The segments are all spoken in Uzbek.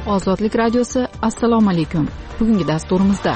Ozodlik radiosi, assalomu alaykum. Bugungi dasturimizda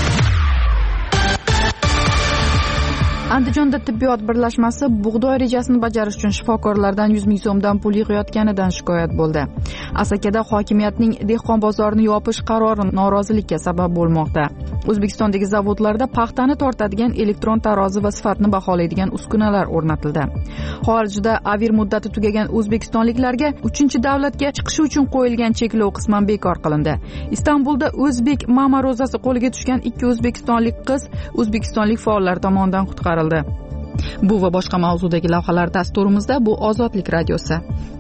Andijonda tibbiyot birlashmasi bug'doy rejasini bajarish uchun shifokorlardan 100 ming so'mdan pul yig'ayotganidan shikoyat bo'ldi. Asakada hokimiyatning dehqon bozorini yopish qarori norozilikka sabab bo'lmoqda. O'zbekistondagi zavodlarda paxtani tortadigan elektron tarozi va sifatni baholaydigan uskunalar o'rnatildi. Xorijda avir muddati tugagan o'zbekistonliklarga 3-davlatga chiqishi uchun qo'yilgan cheklov qisman bekor qilindi. Istanbulda o'zbek mama ro'zasi qo'liga tushgan 2 o'zbekistonlik qiz o'zbekistonlik faollar tomonidan qutqarildi. Bu va boshqa mavzudagi lavhalar dasturimizda. Bu Ozodlik radiosi.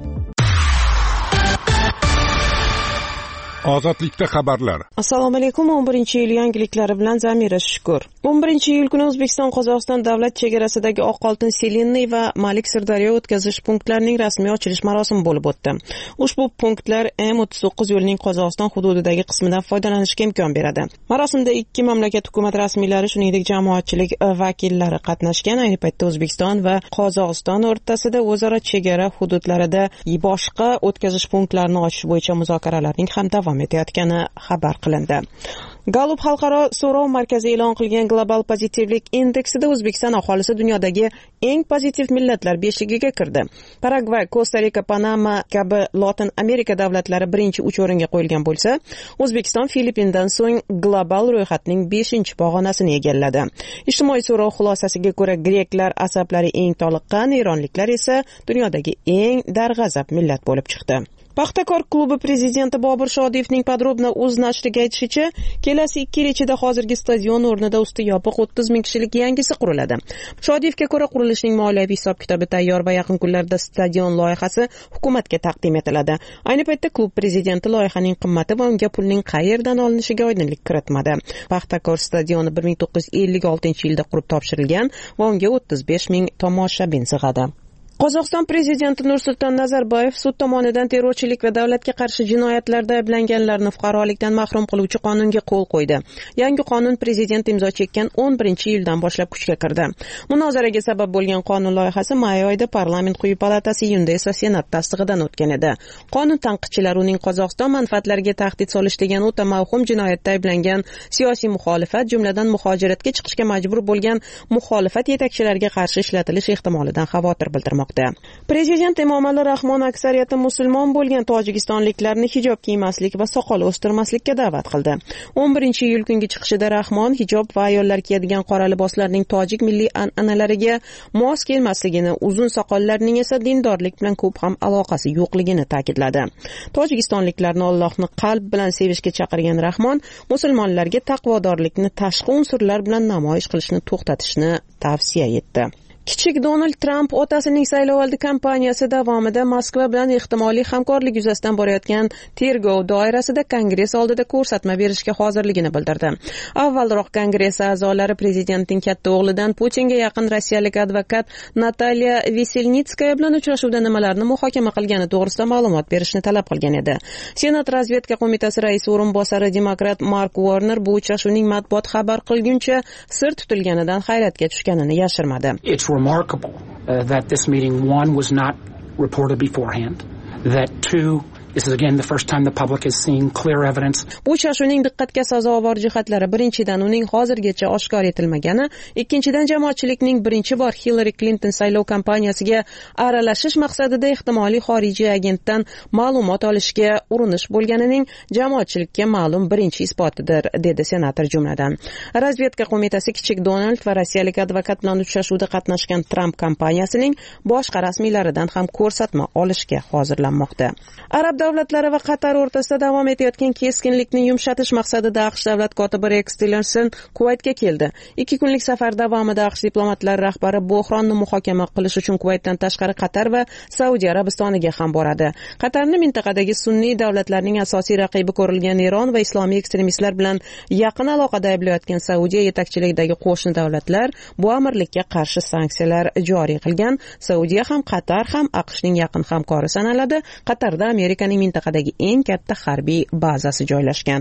Ozodlikda xabarlar. Assalomu alaykum. 11-iyul yangiliklari bilan Zamira Shukur. 11-iyul kuni O'zbekiston-Qozog'iston davlat chegarasidagi Oqoltin, Selinniy va Malik Sirdaryo o'tkazish punktlarining rasmiy ochilish marosimi bo'lib o'tdi. Ushbu punktlar M39 yo'lining Qozog'iston hududidagi qismidan foydalanishga imkon beradi. Marosimda ikki mamlakat hukumat rasmiylari, shuningdek jamoatchilik vakillari qatnashgan. Ayni paytda O'zbekiston va Qozog'iston o'rtasida o'zaro chegara hududlarida boshqa o'tkazish punktlarini ochish bo'yicha muzokaralarning ham davom etayotgani xabar qilindi. Gallup xalqaro so'rov markazi e'lon qilgan global pozitivlik indeksida O'zbekiston aholisi dunyodagi eng pozitiv millatlar beshigiga kirdi. Paragvay, Kosta-Rika, Panama kabi Lotin Amerika davlatlari birinchi 3 o'ringa qo'yilgan bo'lsa, O'zbekiston Filippindan so'ng global ro'yxatning 5-pog'onasini egalladi. Ijtimoiy so'rov xulosasiga ko'ra, greklar asablari eng toliqqan, eronliklar esa dunyodagi eng darg'azab millat bo'lib chiqdi. Paxtakor klubi prezidenti Bobur Shodiyevning Podrobna.uz nashriga aytishicha, kelasi 2 yil ichida hozirgi stadion o'rnida usti yopiq 30 ming kishilik yangisi quriladi. Shodiyevga ko'ra, qurilishning moliyaviy hisob-kitobi tayyor va yaqin kunlarda stadion loyihasi hukumatga taqdim etiladi. Ayni paytda klub prezidenti loyihaning qimmati va unga pulning qayerdan olinishiga oydinlik kiritmadi. Paxtakor stadioni 1956-yilda qurib topshirilgan va unga 35 ming tomoshabin sig'adi. Qozog'iston prezidenti Nursulton Nazarboyev sud tomonidan terrorchilik va davlatga qarshi jinoyatlarda ayblanganlarni fuqarolikdan mahrum qiluvchi qonunga qo'l qo'ydi. Yangi qonun prezident imzo chekkan 11-iyuldan boshlab kuchga kirdi. Munozaraga sabab bo'lgan qonun loyihasi may oyida parlament quyi palatasi, iyunda esa senat tasdig'idan o'tgan edi. Qonun tanqidchilari uning Qozog'iston manfaatlariga tahdid solish degan o'ta mavhum jinoyatda ayblangan siyosiy muxolifat, jumladan muhojiratga chiqishga majbur bo'lgan muxolifat yetakchilariga qarshi ishlatilish ehtimolidan xavotir bildirmoqda. Prezident Emomali Rahmon aksariyati musulmon bo'lgan tojikistonliklarni hijob kiymaslik va soqol o'stirmaslikka da'vat qildi. 11-iyul kungi chiqishida Rahmon hijob va ayollar kiyadigan qora liboslarning tojik milliy an'analariga mos kelmasligini, uzun soqollarning esa dindorlik bilan ko'p ham aloqasi yo'qligini ta'kidladi. Tojikistonliklarni Allohni qalb bilan sevishga chaqirgan Rahmon, musulmonlarga taqvodorlikni tashqi unsurlar bilan namoyish qilishni to'xtatishni tavsiya etdi. Kichik Donald Trump otasining saylovoldi kampaniyasi davomida Moskva bilan ehtimoliy hamkorlik yuzasidan borayotgan tergov doirasida Kongress oldida ko'rsatma berishga hozirligini bildirdi. Avvalroq Kongress a'zolari prezidentning katta o'g'lidan Putinga yaqin rossiyalik advokat Natalya Veselnitskaya bilan uchrashuvda nimalarni muhokama qilgani to'g'risida ma'lumot berishni talab qilgan edi. Senat razvedka qo'mitasi raisi o'rinbosari demokrat Mark Warner bu uchrashuvning matbuot xabar qilguncha sir tutilganidan hayratga tushganini yashirmadi. Remarkable that this meeting, one, was not reported beforehand, that two, this is again the first time the public has seen clear evidence. Bu uchrashuvning diqqatga sazovor jihatlari: birinchidan, uning hozirgacha oshkor etilmagani, ikkinchidan, jamoatchilikning birinchi bor Hillary Clinton saylov kampaniyasiga aralashish maqsadida ehtimoliy xorijiy agentdan ma'lumot olishga urinish bo'lganining jamoatchilikka ma'lum birinchi isbotidir, dedi senator. Jumladan, razvedka qo'mitasi kichik Donald va rossiyalik advokat bilan uchrashuvda qatnashgan Trump kampaniyasining boshqa rasmiylaridan ham ko'rsatma olishga hozirlanmoqda. Arab davlatlari va Qatar o'rtasida davom etayotgan keskinlikni yumshatish maqsadida AQSh davlat kotibi Rex Tillerson Kuvaytga keldi. 2 kunlik safar davomida AQSh diplomatlari rahbari buhronni muhokama qilish uchun Kuvaytdan tashqari Qatar va Saudiya Arabistoniga ham boradi. Qatarni mintaqadagi sunniy davlatlarning asosiy raqibi ko'rilgan Eron va islomiy ekstremistlar bilan yaqin aloqada ayblayotgan Saudiya yetakchiligidagi qo'shni davlatlar bu amirlikka qarshi sanksiyalar joriy qilgan. Saudiya ham Qatar ham AQShning yaqin hamkori sanaladi. Qatarda Amerikaning mintaqadagi eng katta harbiy bazasi joylashgan.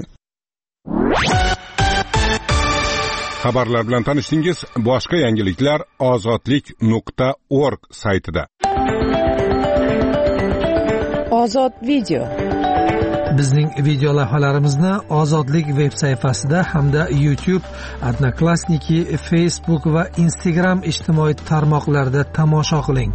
Xabarlar bilan tanishdingiz. Boshqa yangiliklar ozodlik.org saytida. Ozod video. Bizning video lavhalarimizni Ozodlik veb sayfasida hamda YouTube, Odnoklassniki, Facebook va Instagram ijtimoiy tarmoqlarida tomosha qiling.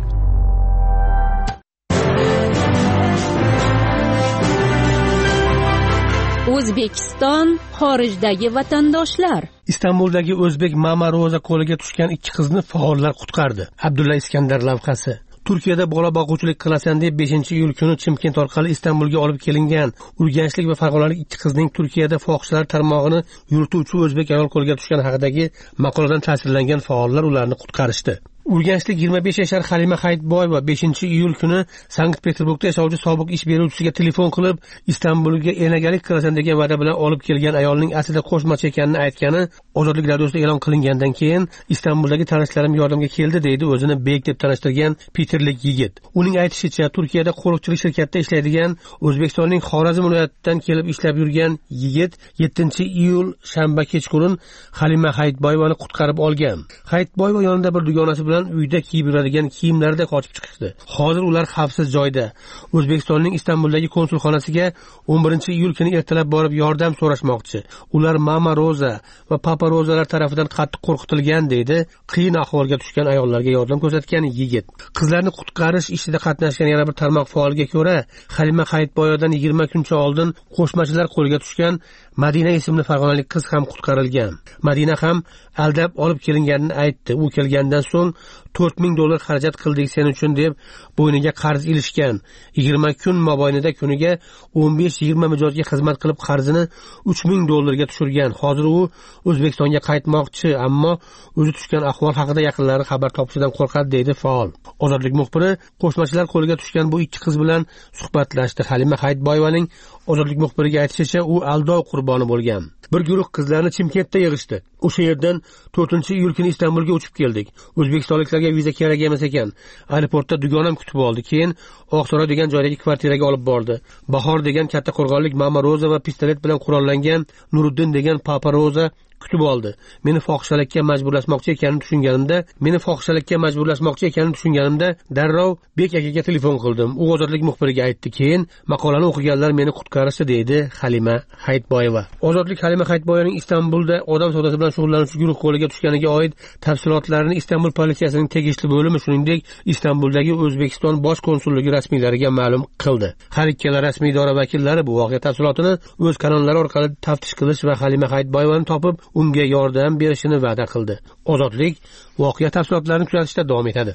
O'zbekiston xorijdagi vatandoshlar. Istanbuldagi o'zbek Mama Roza qo'liga tushgan 2 qizni faollar qutqardi. Abdulla Iskandar lavhasi. Turkiyada bola boquvchilik qilasan deb 5-iyul kuni Chimkent orqali Istanbulga olib kelingan urganchlik va farg'onalik 2 qizning Turkiyada fohishalar tarmog'ini yurituvchi o'zbek ayol qo'liga tushgan haqidagi maqoladan ta'sirlangan faollar ularni qutqarishdi. Urganchlik 25 yashar Halima Hayitboyeva 5-iyul kuni Sankt-Peterburgda yashovchi sobiq ish beruvchisiga telefon qilib, Istanbulga enagalik qilasan degan va'da bilan olib kelgan ayolning aslida qo'shmachi ekanini aytgani Ozodlik radiosida e'lon qilingandan keyin Istanbuldagi tanishlarim yordamga keldi deydi o'zini Bek deb tanishtirgan Peterlik yigit. Uning aytishicha, Turkiyada qo'riqchilik shirkatida ishlaydigan O'zbekistonning Xorazm viloyatidan kelib ishlab yurgan yigit 7-iyul shanba kechqurun Halima Hayitboyevani qutqarib olgan. Hayitboyeva yonida bir dugonasi bilan uyda kiyib yuradigan kiyimlarida qochib chiqishdi. Hozir ular xavfsiz joyda. O'zbekistonning Istanbuldagi konsulxonasiga 11-iyul kuni ertalab borib yordam so'rashmoqchi. Ular Mama Roza va Papa Rozalar tarafidan qattiq qo'rqitilgan deydi qiyin ahvolga tushgan ayollarga yordam ko'rsatgan yigit. Qizlarni qutqarish ishida qatnashgan yana bir tarmoq faoliga ko'ra, Halima Hayitboyevadan 20 kuncha oldin qo'shmachilar qo'lga tushgan Madina ismli farg'onalik qiz ham qutqarilgan. Madina ham aldab olib kelinganini aytdi. U kelgandan so'ng $4000 xarajat qildik sen uchun deb bo'yniga qarz ilishgan. 20 kun mobaynida kuniga 15-20 mijozga xizmat qilib qarzini $3000 ga tushirgan. Hozir u O'zbekistonga qaytmoqchi, ammo o'zi tushgan ahvol haqida yaqinlari xabar topishidan qo'rqadi deydi faol. Ozodlik muxbiri qo'shmachilar qo'liga tushgan bu 2 qiz bilan suhbatlashdi. Halima Hayitboyevaning Ozodlik muxbiriga aytishicha, u aldov qurboni bo'lgan. Bir guruh qizlarni Chimkentda yig'ishdi. O'sha yerdan 4-iyul kuni Istanbulga uchib keldik. O'zbekistonliklarga viza kerak emas ekan. Aeroportda dugonam kutib oldi. Keyin Oqsaroy degan joydagi kvartiraga olib bordi. Bahor degan katta qo'rg'onlik Mama Roza va pistolet bilan qurollangan Nuriddin degan Papa Roza kutib oldi. Meni fohishalikka majburlashmoqchi ekanini tushunganimda darrov Bek akaga telefon qildim. U Ozodlik muxbiriga aytdi. Keyin maqolani o'qiganlar meni qutqarishdi deydi Halima Hayitboyeva. Ozodlik Halima Hayitboyevaning Istanbulda odam savdosi bilan shug'ullanuvchi guruh qo'liga tushganiga oid tafsilotlarni Istanbul politsiyasining tegishli bo'limi, shuningdek Istanbuldagi O'zbekiston bosh konsulligi rasmiylariga ma'lum qildi. Har ikkala rasmiy idora vakillari bu voqea tafsilotini o'z kanallari orqali taftish qilish va Halima Hayitboyevani topib unga yordam berishini va'da qildi. Ozodlik voqea tafsilotlarini kuzatishda davom etadi.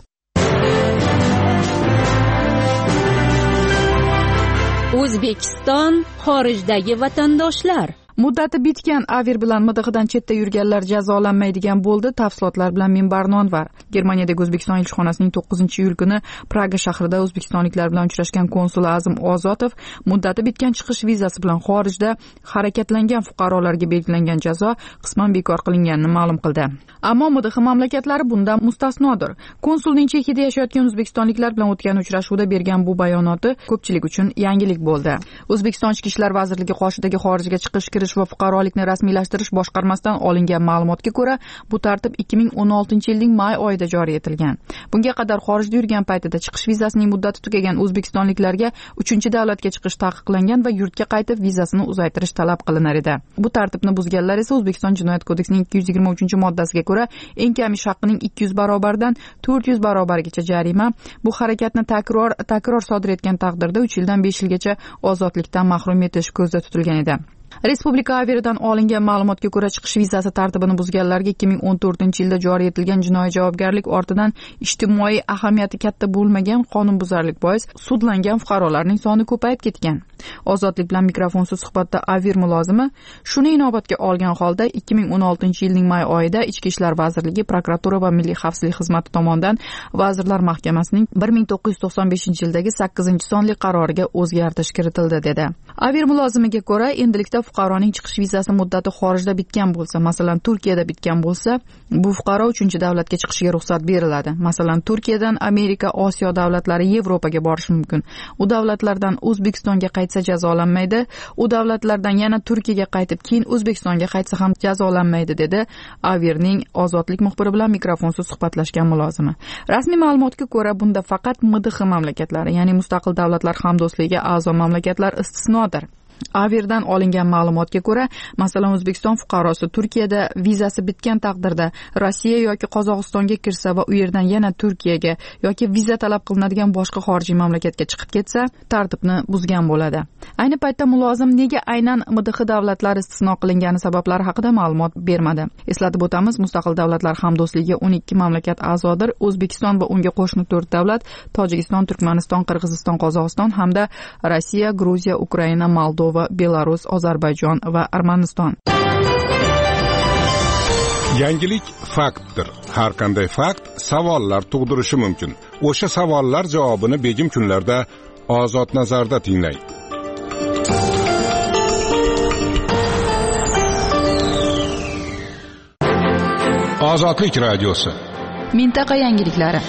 O'zbekiston xorijdagi vatandoshlar. Muddati bitgan Avir bilan MDHdan chetda yurganlar jazolanmaydigan bo'ldi. Tafsilotlar bilan Minbar Nonvar. Germaniyadagi O'zbekiston elchixonasining 9-iyul kuni Praga shahrida o'zbekistonliklar bilan uchrashgan konsul Azim Ozotov muddati bitgan chiqish vizasi bilan xorijda harakatlangan fuqarolarga belgilangan jazo qisman bekor qilinganini ma'lum qildi. Ammo MDH mamlakatlari bundan mustasnodir. Konsulning Chexiyada yashayotgan o'zbekistonliklar bilan o'tgan uchrashuvda bergan bu bayonoti ko'pchilik uchun yangilik bo'ldi. O'zbekiston Ichki ishlar vazirligi qoshidagi xorijga chiqish va fuqarolikni rasmiylashtirish boshqarmasidan olingan ma'lumotga ko'ra, bu tartib 2016-yilning may oyida joriy etilgan. Bunga qadar xorijda yurgan paytida chiqish vizasining muddati tugagan o'zbekistonliklarga 3-davlatga chiqish taqiqlangan va yurtga qaytib vizasini uzaytirish talab qilinar edi. Bu tartibni buzganlar esa O'zbekiston Jinoyat kodeksining 223-moddasiga ko'ra eng kam ish haqining 200 barobardan 400 barobargacha jarima, bu harakatni takror sodir etgan taqdirda 3 yildan 5 yilgacha ozodlikdan mahrum etish ko'zda tutilgan edi. Respublika Aviridan olingan ma'lumotga ko'ra, chiqish vizasi tartibini buzganlarga 2014-yilda joriy etilgan jinoiy javobgarlik ortidan ijtimoiy ahamiyati katta bo'lmagan qonunbuzarlik bois sudlangan fuqarolarning soni ko'payib ketgan. Ozodlik bilan mikrofonsiz suhbatda Avir mulozimi shuni inobatga olgan holda 2016-yilning may oyida Ichki ishlar vazirligi, prokuratura va Milliy xavfsizlik xizmati tomonidan Vazirlar Mahkamasining 1995-yildagi 8-sonli qaroriga o'zgartirish kiritildi dedi. Avir mulozimiga ko'ra, endilikda fuqaroning chiqish vizasi muddati xorijda bitgan bo'lsa, masalan Turkiyada bitgan bo'lsa, bu fuqaro 3-davlatga chiqishiga ruxsat beriladi. Masalan Turkiyadan Amerika, Osiyo davlatlari, Yevropaga borishi mumkin. U davlatlardan O'zbekistonga qaytsa jazolanmaydi. U davlatlardan yana Turkiyaga qaytib, keyin O'zbekistonga qaytsa ham jazolanmaydi dedi Avirning Ozodlik muxbiri bilan mikrofonsiz suhbatlashgan mulozimi. Rasmiy ma'lumotga ko'ra, bunda faqat MDH mamlakatlari, ya'ni mustaqil davlatlar hamdo'stligiga a'zo mamlakatlar istisnodir. Averdan olingan ma'lumotga ko'ra, masalan, O'zbekiston fuqarosi Turkiyada vizasi bitgan taqdirda Rossiya yoki Qozog'istonga kirsa va u yerdan yana Turkiyaga yoki viza talab qilinadigan boshqa xorijiy mamlakatga chiqib ketsa, tartibni buzgan bo'ladi. Ayni paytda mulozim nega aynan MDH davlatlari istisno qilingani sabablari haqida ma'lumot bermadi. Eslatib o'tamiz, Mustaqil davlatlar hamdo'stligi 12 mamlakat a'zodir. O'zbekiston va unga qo'shni 4 davlat: Tojikiston, Turkmaniston, Qirg'iziston, Qozog'iston hamda Rossiya, Gruziya, Ukraina, Moldova, Belarus, Ozarbayjon va Armaniston. Yangilik faktdir. Har qanday fakt savollar tug'dirishi mumkin. O'sha savollar javobini begim kunlarda Ozod nazarda tinglang. Ozodlik radiosi. Mintaqa yangiliklari.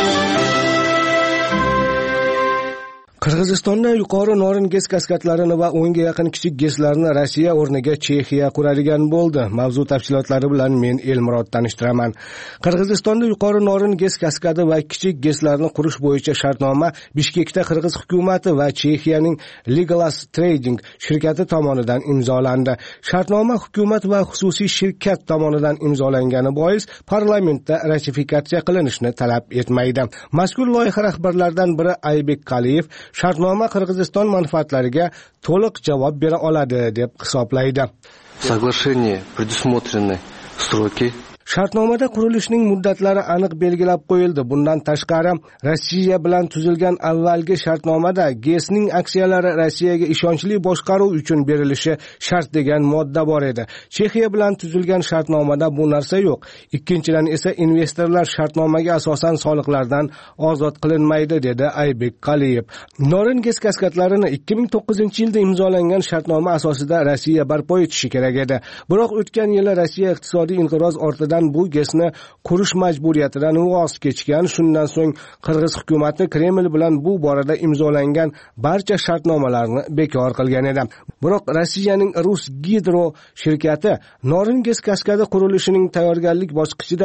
Qirg'izistonda yuqori Norin GES kaskadlarini va 10 ga yaqin kichik GESlarni Rossiya o'rniga Chexiya quradigan bo'ldi. Mavzu tafsilotlari bilan men Elmurod tanishtiraman. Qirg'izistonda yuqori Norin GES kaskadi va kichik GESlarni qurish bo'yicha shartnoma Bishkekda Qirg'iz hukumati va Chexiyaning Legalas Trading shirkati tomonidan imzolandi. Shartnoma hukumat va xususiy shirkat tomonidan imzolangani bois parlamentda ratifikatsiya qilinishini talab etmaydi. Mazkur loyiha rahbarlaridan biri Aybek Qaliyev shartnoma Qirg'iziston manfaatlariga to'liq javob bera oladi deb hisoblaydi. Соглашение предусмотрены сроки. Shartnomada qurilishning muddatlari aniq belgilab qo'yildi. Bundan tashqari, Rossiya bilan tuzilgan avvalgi shartnomada GESning aksiyalari Rossiyaga ishonchli boshqaruv uchun berilishi shart degan modda bor edi. Chexiya bilan tuzilgan shartnomada bu narsa yo'q. Ikkinchidan esa investorlar shartnomaga asosan soliqlardan ozod qilinmaydi, dedi Aybek Qaliyev. Norin GES kaskadlarini 2009-yilda imzolangan shartnoma asosida Rossiya barpo etishi kerak edi. Biroq o'tgan yili Rossiya iqtisodiy inqiroz ortidan bu GESni qurish majburiyatidan voz kechgan. Shundan so'ng Qirg'iz hukumati Kreml bilan bu borada imzolangan barcha shartnomalarni bekor qilgan edi. Biroq Rossiyaning Rus Gidro shirkati Norin GES kaskadi qurilishining tayyorgarlik bosqichida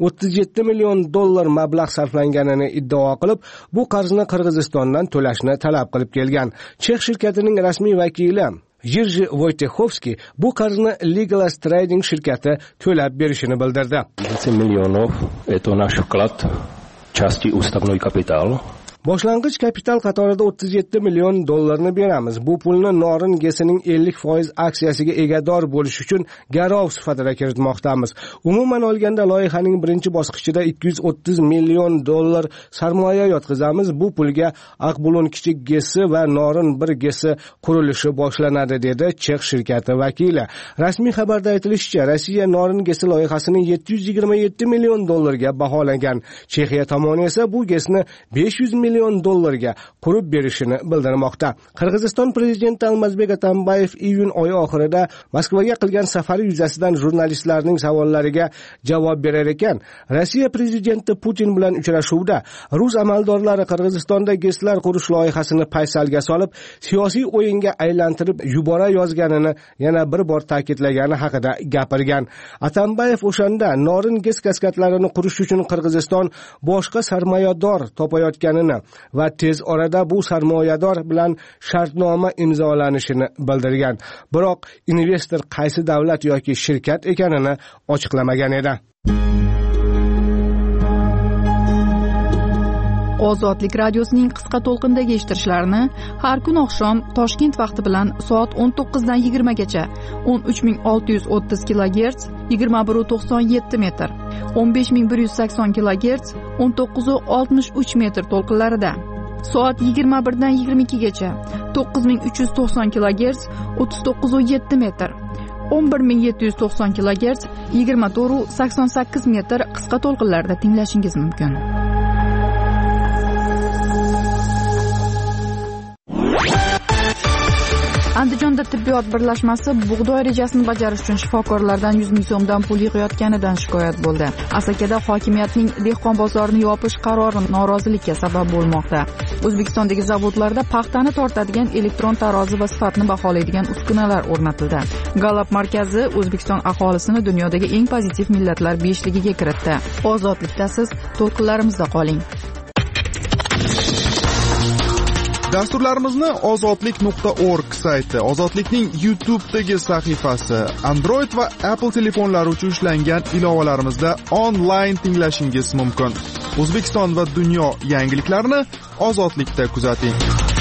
$37 million mablag' sarflanganini iddao qilib, bu qarzni Qirg'izistondan to'lashni talab qilib kelgan. Chex shirkatining rasmiy vakili Yirji Wojciechowski bu qarzni Legalas Trading shirkati to'lab berishini bildirdi. 20 millionov это наш вклад части уставной капитал. Boshlang'ich kapital qatorida $37 million beramiz. Bu pulni Norin GESining 50% aksiyasiga egador bo'lish uchun garov sifatida kiritmoqdamiz. Umuman olganda loyihaning birinchi bosqichida $230 million sarmoya yotqizamiz. Bu pulga Aqbulon kichik GESi va Norin 1 GESi qurilishi boshlanadi, dedi Chex shirkati vakili. Rasmiy xabarda aytilishicha, Rossiya Norin GESi loyihasini $727 million ga baholagan. Chexiya tomoni esa bu GESni $500 million ga qurib berishini bildirmoqda. Qirg'iziston prezidenti Almazbek Atambayev iyun oyi oxirida Moskvaga qilgan safari yuzasidan jurnalistlarning savollariga javob berar ekan, Rossiya prezidenti Putin bilan uchrashuvda rus amaldorlari Qirg'izistonda GESlar qurish loyihasini paysalga solib, siyosiy o'yinga aylantirib yubora yozganini yana bir bor ta'kidlagani haqida gapirgan. Atambayev o'shanda Norin GES kaskadlarini qurish uchun Qirg'iziston boshqa sarmoyador topayotganini va tez orada bu sarmoyador bilan shartnoma imzolanishini bildirgan. Biroq investor qaysi davlat yoki shirkat ekanini ochiqlamagan edi. Ozodlik radiosining qisqa to'lqindagi eshittirishlarini har kun oqshom Toshkent vaqti bilan soat 19 dan 20 gacha 13630 kHz 2197 metr, 15180 kHz 1963 metr to'lqinlarida, soat 21 dan 22 gacha 9390 kHz 3907 metr, 11790 kHz 2488 metr qisqa to'lqinlarda tinglashingiz mumkin. Andijonda tibbiyot birlashmasi bug'doy rejasini bajarish uchun shifokorlardan 100 ming so'mdan pul yig'ayotganidan shikoyat bo'ldi. Asakada hokimiyatning dehqon bozorini yopish qarori norozilikka sabab bo'lmoqda. O'zbekistondagi zavodlarda paxtani tortadigan elektron tarozi va sifatni baholaydigan uskunalar o'rnatildi. Gallup markazi O'zbekiston aholisini dunyodagi eng pozitiv millatlar 5ligiga kiritdi. Ozodlikda siz to'lqinlarimizda qoling. Dasturlarimizni ozodlik.org sayti, Ozodlikning YouTube'dagi sahifasi, Android va Apple telefonlari uchun ishlangan ilovalarimizda onlayn tinglashingiz mumkin. O'zbekiston va dunyo yangiliklarini Ozodlikda kuzating.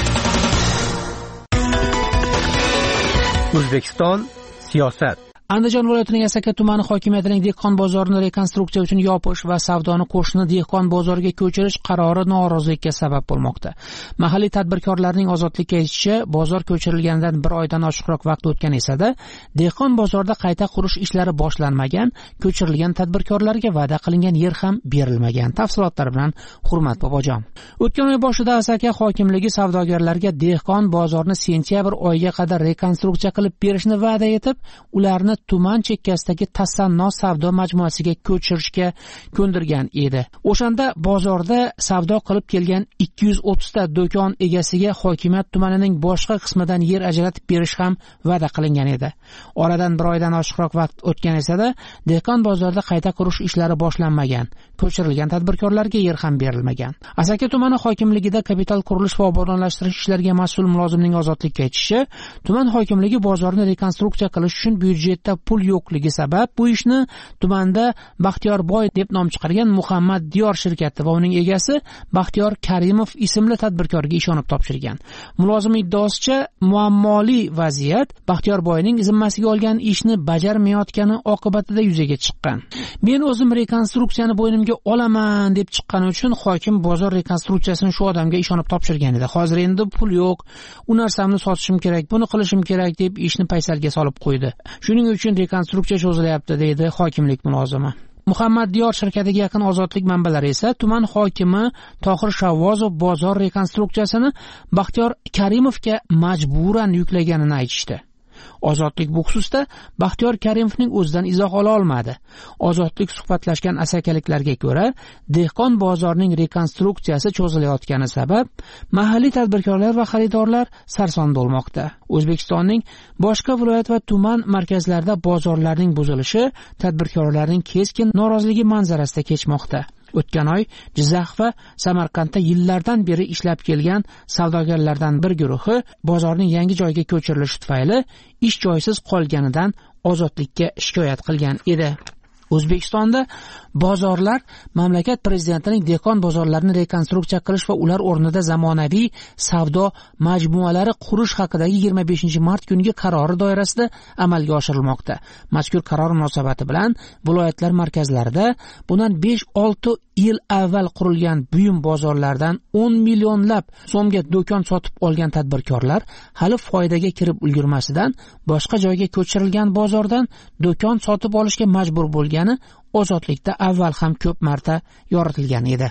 O'zbekiston siyosat. Andijon viloyatining Asaka tumani hokimiyatining dehqon bozorini rekonstruksiya uchun yopish va savdoni qo'shni dehqon bozoriga ko'chirish qarori norozilikka sabab bo'lmoqda. Mahalliy tadbirkorlarning Ozodlikka aytishicha, bozor ko'chirilganidan bir oydan oshiqroq vaqt o'tgan esa-da, dehqon bozorda qayta qurish ishlari boshlanmagan, ko'chirilgan tadbirkorlarga va'da qilingan yer ham berilmagan. Tafsilotlar bilan Hurmat Bobojon. O'tgan oy boshida Asaka hokimligi savdogarlarga dehqon bozorni sentyabr oyiga qadar rekonstruksiya qilib berishni va'da etib, ularni tuman chekkasidagi Tasanno savdo majmuasiga ko'chirishga ko'ndirgan edi. O'shanda bozorda savdo qilib kelgan 230 ta do'kon egasiga hokimiyat tumanining boshqa qismidan yer ajratib berish ham va'da qilingan edi. Oradan bir oydan oshiqroq vaqt o'tgan esa-da, dehqon bozorda qayta qurish ishlari boshlanmagan, ko'chirilgan tadbirkorlarga yer ham berilmagan. Asaka tumani hokimligida kapital qurilish va obodonlashtirish ishlariga mas'ul mulozimning Ozodlikka aytishicha, tuman hokimligi bozorni rekonstruksiya qilish uchun byudjetda pul yo'qligi sabab bu ishni tumanda Baxtiyorboy deb nom chiqargan Muhammad Diyor shirkati va uning egasi Baxtiyor Karimov ismli tadbirkorga ishonib topshirgan. Mulozim iddaosicha, muammoli vaziyat Baxtiyorboyning zimmasiga olgan ishni bajarmayotgani oqibatida yuzaga chiqqan. Men o'zim rekonstruksiyani bo'ynimga olaman deb chiqqani uchun hokim bozor rekonstruksiyasini shu odamga ishonib topshirgan edi. Hozir endi pul yo'q, u narsamni sotishim kerak, buni qilishim kerak deb ishni paysalga solib qo'ydi. Shuning uchun rekonstruksiya cho'zilyapti, deydi hokimlik mulozimi. Muhammad Diyor shirkatiga yaqin Ozodlik manbalari esa tuman hokimi Tohir Shavvozov bozor rekonstruksiyasini Baxtiyor Karimovga majburan yuklaganini aytishdi. Ozodlik bu xususda Baxtiyor Karimovning o'zidan izoh ola olmadi. Ozodlik suhbatlashgan asakaliklarga ko'ra, dehqon bozorining rekonstruksiyasi cho'zilayotgani sabab mahalliy tadbirkorlar va xaridorlar sarson bo'lmoqda. O'zbekistonning boshqa viloyat va tuman markazlarida bozorlarning buzilishi tadbirkorlarning keskin noroziligi manzarasida kechmoqda. O'tgan oy Jizzax va Samarqandda yillardan beri ishlab kelgan savdogarlardan bir guruhi bozorning yangi joyga ko'chirilishi tufayli ish joysiz qolganidan Ozodlikka shikoyat qilgan edi. O'zbekistonda bozorlar mamlakat prezidentining dehqon bozorlarini rekonstruksiya qilish va ular o'rnida zamonaviy savdo majmualari qurish haqidagi 25-mart kungi qarori doirasida amalga oshirilmoqda. Mazkur qaror munosabati bilan viloyatlar markazlarida bundan 5-6 yil avval qurilgan buyum bozorlardan 10 millionlab so'mga do'kon sotib olgan tadbirkorlar hali foydaga kirib ulgurmasidan boshqa joyga ko'chirilgan bozordan do'kon sotib olishga majbur bo'lgani Ozodlikda avval ham ko'p marta yoritilgan edi.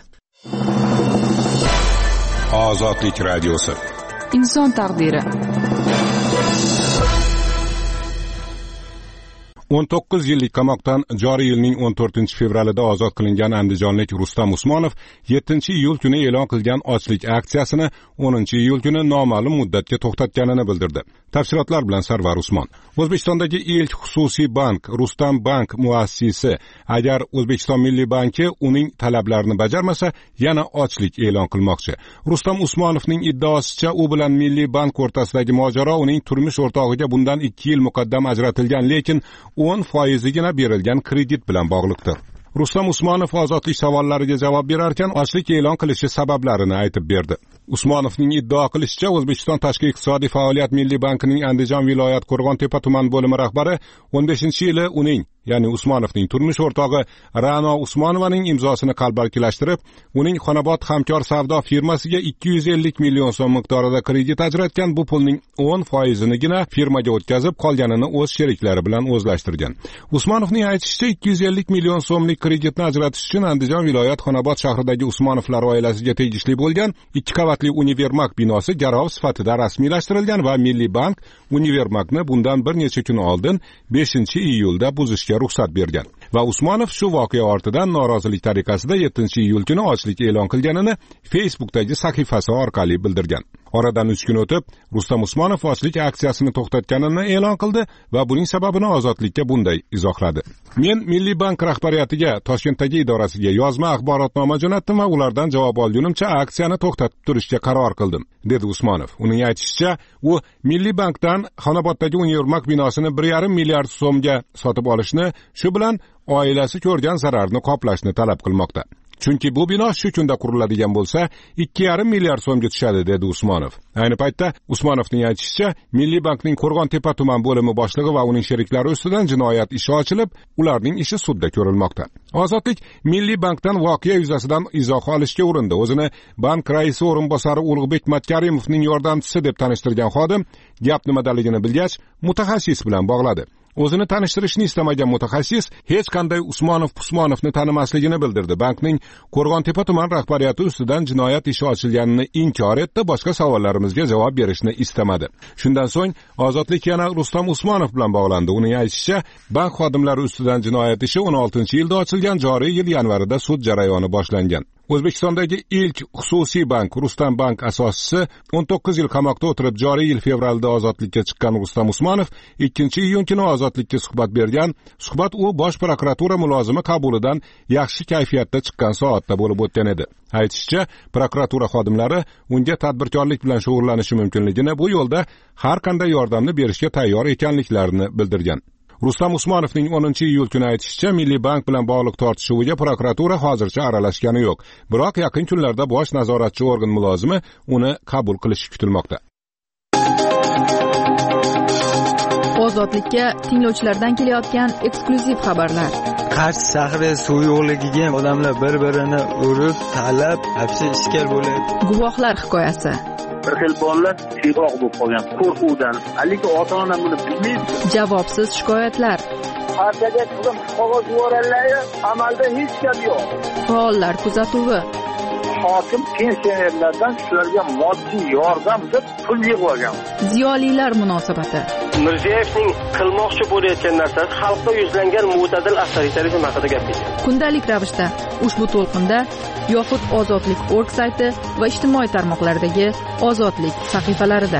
Ozodlik radiosi. Inson taqdiri. 19 yillik qamoqdan joriy yilning 14-fevralida ozod qilingan andijonlik Rustam Usmonov 7-iyul kuni e'lon qilgan ochlik aksiyasini 10-iyul kuni noma'lum muddatga to'xtatganini bildirdi. Tafsilotlar bilan Sarvar Usmon. O'zbekistondagi ilk xususiy bank Rustam Bank muassisi agar O'zbekiston Milliy banki uning talablarini bajarmasa, yana ochlik e'lon qilmoqchi. Rustam Usmonovning iddaosicha, u bilan Milliy bank o'rtasidagi mojaro uning turmush o'rtog'iga bundan 2 yil muqaddam ajratilgan, lekin 10%igina berilgan kredit bilan bog'liqdir. Rustam Usmonov ozodlik savollariga javob berarkan, ochlik e'lon qilishi sabablarini aytib berdi. Usmonovning iddao qilishicha, O'zbekiston Tashqi iqtisodiy faoliyat Milliy bankining Andijon viloyat Qo'rg'on-Tepa tuman bo'limi rahbari 15-yili uning, ya'ni Usmonovning turmush o'rtog'i Ra'no Usmonovaning imzosini qalbakilashtirib, uning Xonobod hamkor savdo firmasiga 250 million so'm miqdorida kredit ajratgan. Bu pulning 10%igina firmaga o'tkazib, qolganini o'z sheriklari bilan o'zlashtirgan. Usmonovning aytishicha, 250 million so'mlik kreditni ajratish uchun Andijon viloyat Xonobod shahridagi Usmonovlar oilasiga tegishli bo'lgan 2 qavatli univermak binosi garov sifatida rasmiylashtirilgan va Milliy bank univermakni bundan bir necha kun oldin 5-iyulda buzishga ruxsat bergan. Va Usmonov shu voqea ortidan norozilik tariqasida 7-iyul kuni ochlik e'lon qilganini Facebookdagi sahifasi orqali bildirgan. Oradan 3 kun o'tib, Rustam Usmonov ochlik aksiyasini to'xtatganini e'lon qildi va buning sababini Ozodlikka bunday izohladi. Men Milliy bank rahbariyatiga, Toshkentdagi idorasiga yozma axborotnoma jo'natdim va ulardan javob olgunimcha aksiyani to'xtatib turishga qaror qildim, dedi Usmonov. Uning aytishicha, u Milliy bankdan Xonoboddagi Univermak binosini 1,5 milliard so'mga sotib olishni, shu bilan oilasi ko'rgan zararni qoplashni talab qilmoqda. Chunki bu bino shu kunda quriladigan bo'lsa, 2,5 milliard so'mga tushadi, dedi Usmonov. Ayni paytda Usmonovning aytishicha, Milliy bankning Qo'rg'on-Tepa tuman bo'limi boshlig'i va uning sheriklari ustidan jinoyat ishi ochilib, ularning ishi sudda ko'rilmoqda. Ozodlik Milliy bankdan voqea yuzasidan izoh olishga urindi. O'zini bank raisi o'rinbosari Ulug'bek Matkarimovning yordamchisi deb tanishtirgan xodim gap nimadaligini bilgach, mutaxassis bilan bog'ladi. O'zini tanishtirishni istamagan mutaxassis hech qanday Usmonovni tanimasligini bildirdi. Bankning Qo'rg'on-Tepa tuman rahbariyati ustidan jinoyat ishi ochilganini inkor etdi, boshqa savollarimizga javob berishni istamadi. Shundan so'ng Ozodlik yana Rustam Usmonov bilan bog'landi. Uning aytishicha, bank xodimlari ustidan jinoyat ishi 16-yilda ochilgan, joriy yil yanvarida sud jarayoni boshlangan. O'zbekistondagi ilk xususiy bank Rustam bank asoschisi 19 yil qamoqda o'tirib, joriy yil fevralda ozodlikka chiqqan Rustam Usmonov 2-iyun kuni Ozodlikka suhbat bergan. Suhbat u bosh prokuratura mulozimi qabulidan yaxshi kayfiyatda chiqqan soatda bo'lib o'tgan edi. Aytishicha, prokuratura xodimlari unga tadbirkorlik bilan shug'ullanishi mumkinligini, bu yo'lda har qanday yordamni berishga tayyor ekanliklarini bildirgan. Rustam Usmonovning 10-iyul kuni aytishicha, Milliy bank bilan bog'liq tortishuviga prokuratura hozircha aralashgani yo'q. Biroq yaqin kunlarda bosh nazoratchi organ mulozimi uni qabul qilishi kutilmoqda. Ozodlikka tinglovchilardan kelayotgan eksklyuziv xabarlar. Qarshi shahri suv yo'qligiga odamlar bir-birini urib, talab, hapsi ishkal bo'lyapti. Guvohlar hikoyasi. Bir xil bolalar siyroq bo'lib qolgan qo'rquvdan, haligi ota-ona buni bilmaydi. Javobsiz shikoyatlar. Partiyaga qilib qog'oz yuborganlar, amalda hech gap yo'q. Faollar kuzatuvi. Hokim pensionerlardan shularga moddiy yordam deb pul yig'ib. Ziyolilar munosabati. Mirziyoyevning qilmoqchi bo'layotgan narsasi xalqqa yuzlangan mo'tadil avtoritarizm haqida gapirdi. Kundalik ravishda ushbu to'lqinda yoxud Ozodlik.org sayti va ijtimoiy tarmoqlardagi Ozodlik sahifalarida.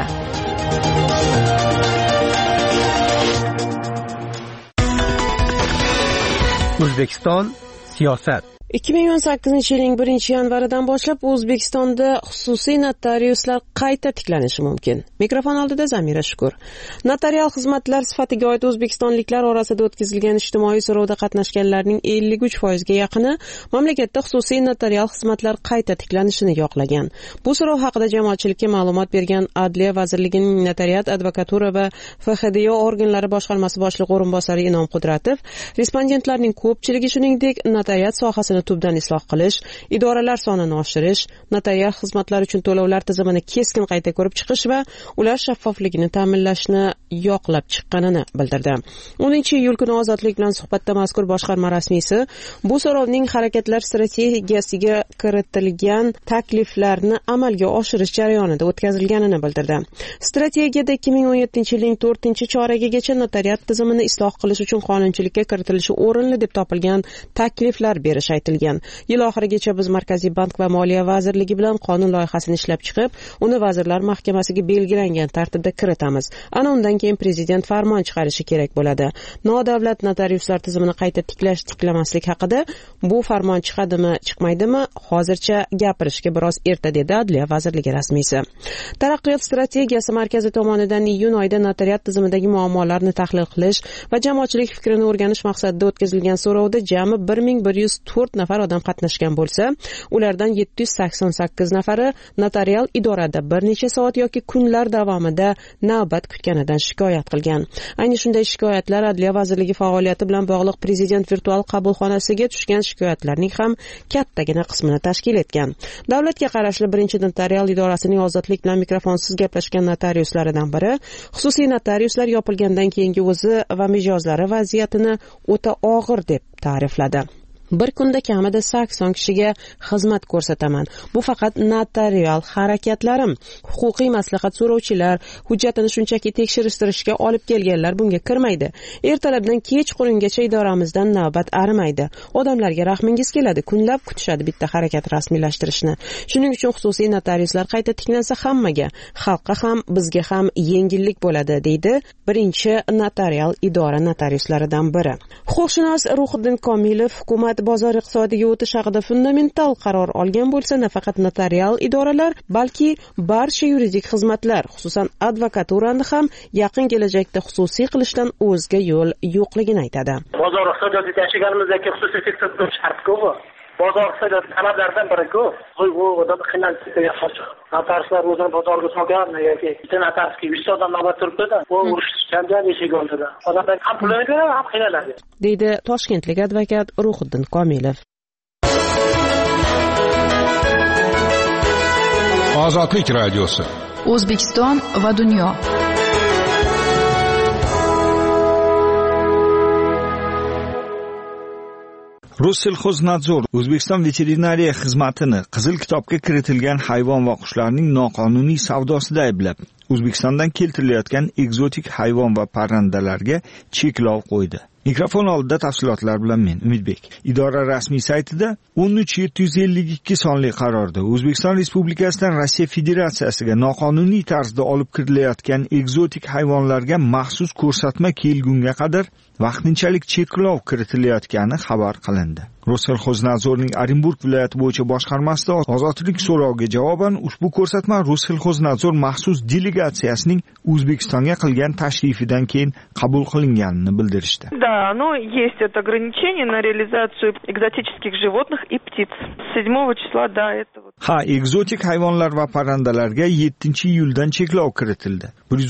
O'zbekiston siyosat. 2018-yilning 1-yanvaridan boshlab O'zbekistonda xususiy notariuslar qayta tiklanishi mumkin. Mikrofon oldida Zamira Shukur. Notarial xizmatlar sifatiga oid o'zbekistonliklar orasida o'tkazilgan ijtimoiy so'rovda qatnashganlarning 53% ga yaqini mamlakatda xususiy notarial xizmatlar qayta tiklanishini yoqlagan. Bu so'rov haqida jamoatchilikka ma'lumot bergan Adliya vazirligining Notariat, advokatura va FHDO organlari boshqarmasi boshlig'i o'rinbosari Inom Qudratov, respondentlarning ko'pchiligi shuningdek notariat sohasini tubdan isloh qilish, idoralar sonini oshirish, notarial xizmatlar uchun to'lovlar tizimini keskin qayta ko'rib chiqish va ular shaffofligini ta'minlashni yoqlab chiqqanini bildirdi. 10-iyul kuni Ozodlik bilan suhbatda mazkur boshqarma rasmiysi bu so'rovning harakatlar strategiyasiga kiritilgan takliflarni amalga oshirish jarayonida o'tkazilganini bildirdi. Strategiyada 2017-yilning 4-choragigacha notariat tizimini isloh qilish uchun qonunchilikka kiritilishi o'rinli deb topilgan takliflar berish aytilgan. Yil oxirigacha biz Markaziy bank va Moliya vazirligi bilan qonun loyihasini ishlab chiqib, uni vazirlar mahkamasiga belgilangan tartibda kiritamiz. Ana undan keyin prezident farmon chiqarishi kerak bo'ladi. Nodavlat notariuslar tizimini qayta tiklamaslik haqida bu farmon chiqadimi, chiqmaydimi, hozircha gapirishga biroz erta, dedi Adliya vazirligi rasmiysi. Taraqqiyot strategiyasi markazi tomonidan iyun oyida notariat tizimidagi muammolarni tahlil qilish va jamoatchilik fikrini o'rganish maqsadida o'tkazilgan so'rovda jami 1104 nafar odam qatnashgan bo'lsa, ulardan 788 nafari notarial idorada bir necha soat yoki kunlar davomida navbat kutganidan shikoyat qilgan. Ayni shunday shikoyatlar Adliya vazirligi faoliyati bilan bog'liq Prezident virtual qabulxonasiga tushgan shikoyatlarning ham kattagina qismini tashkil etgan. Davlatga qarashli birinchi notarial idorasining Ozodlik bilan mikrofonsiz gaplashgan notariuslaridan biri xususiy notariuslar yopilgandan keyingi o'zi va mijozlari vaziyatini o'ta og'ir deb ta'rifladi. bir kunda kamida 80 kishiga xizmat ko'rsataman. Bu faqat notarial harakatlarim. Huquqiy maslahat so'rovchilar, hujjatini shunchaki tekshirishtirishga olib kelganlar bunga kirmaydi. Ertalabdan kechqurungacha idoramizdan navbat arimaydi. Odamlarga rahmingiz keladi, kunlab kutishadi bitta harakat rasmiylashtirishni. Shuning uchun xususiy notariuslar qayta tiklansa hammaga, xalqqa ham, bizga ham yengillik bo'ladi, deydi birinchi notarial idora notariuslaridan biri. Huquqshunos Ruhiddin Komilov hukumat bozor iqtisodiga o'tish haqida fundamental qaror olgan bo'lsa, nafaqat notarial idoralar, balki barcha yuridik xizmatlar, xususan advokaturani ham yaqin kelajakda xususiy qilishdan o'zga yo'l yo'qligini aytadi. Bozor iqtisodiyotida yashaganimizdagi xususiy sektor shart-ku. Bozor iqtisodiyoti talablaridan biri-ku. Bu odam qiynalib notariuslar o'zini bozorga solgan yoki bitta notariusga 100 odam navbat turibdi-da, bu urush janjal eshik oldida. Odamlar ham pulini beradi, ham qiynaladi, deydi toshkentlik advokat Ruhiddin Komilov. Ozodlik radiosi. O'zbekiston va dunyo. Rossellxoznadzor O'zbekiston veterinariya xizmatini Qizil kitobga kiritilgan hayvon va qushlarning noqonuniy savdosida ayblab, O'zbekistondan keltirilayotgan ekzotik hayvon va parrandalarga cheklov qo'ydi. Mikrofon oldida tafsilotlar bilan men Umidbek. Idora rasmiy saytida 13752 sonli qarorda O'zbekiston Respublikasidan Rossiya Federatsiyasiga noqonuniy tarzda olib kirilayotgan ekzotik hayvonlarga maxsus ko'rsatma kelgunga qadar vaqtinchalik cheklov kiritilayotgani xabar qilindi. Rossellxoznadzorning Orenburg viloyati bo'yicha boshqarmasida ozodlik so'roviga javoban ushbu ko'rsatma Rossellxoznadzor maxsus delegatsiyasining O'zbekistonga qilgan tashrifidan keyin qabul qilinganini bildirishdi. Да, но есть это ограничение на реализацию экзотических животных и птиц. С 7 числа, да, это вот. Ha, ekzotik hayvonlar va parrandalarga 7-iyuldan cheklov kiritildi.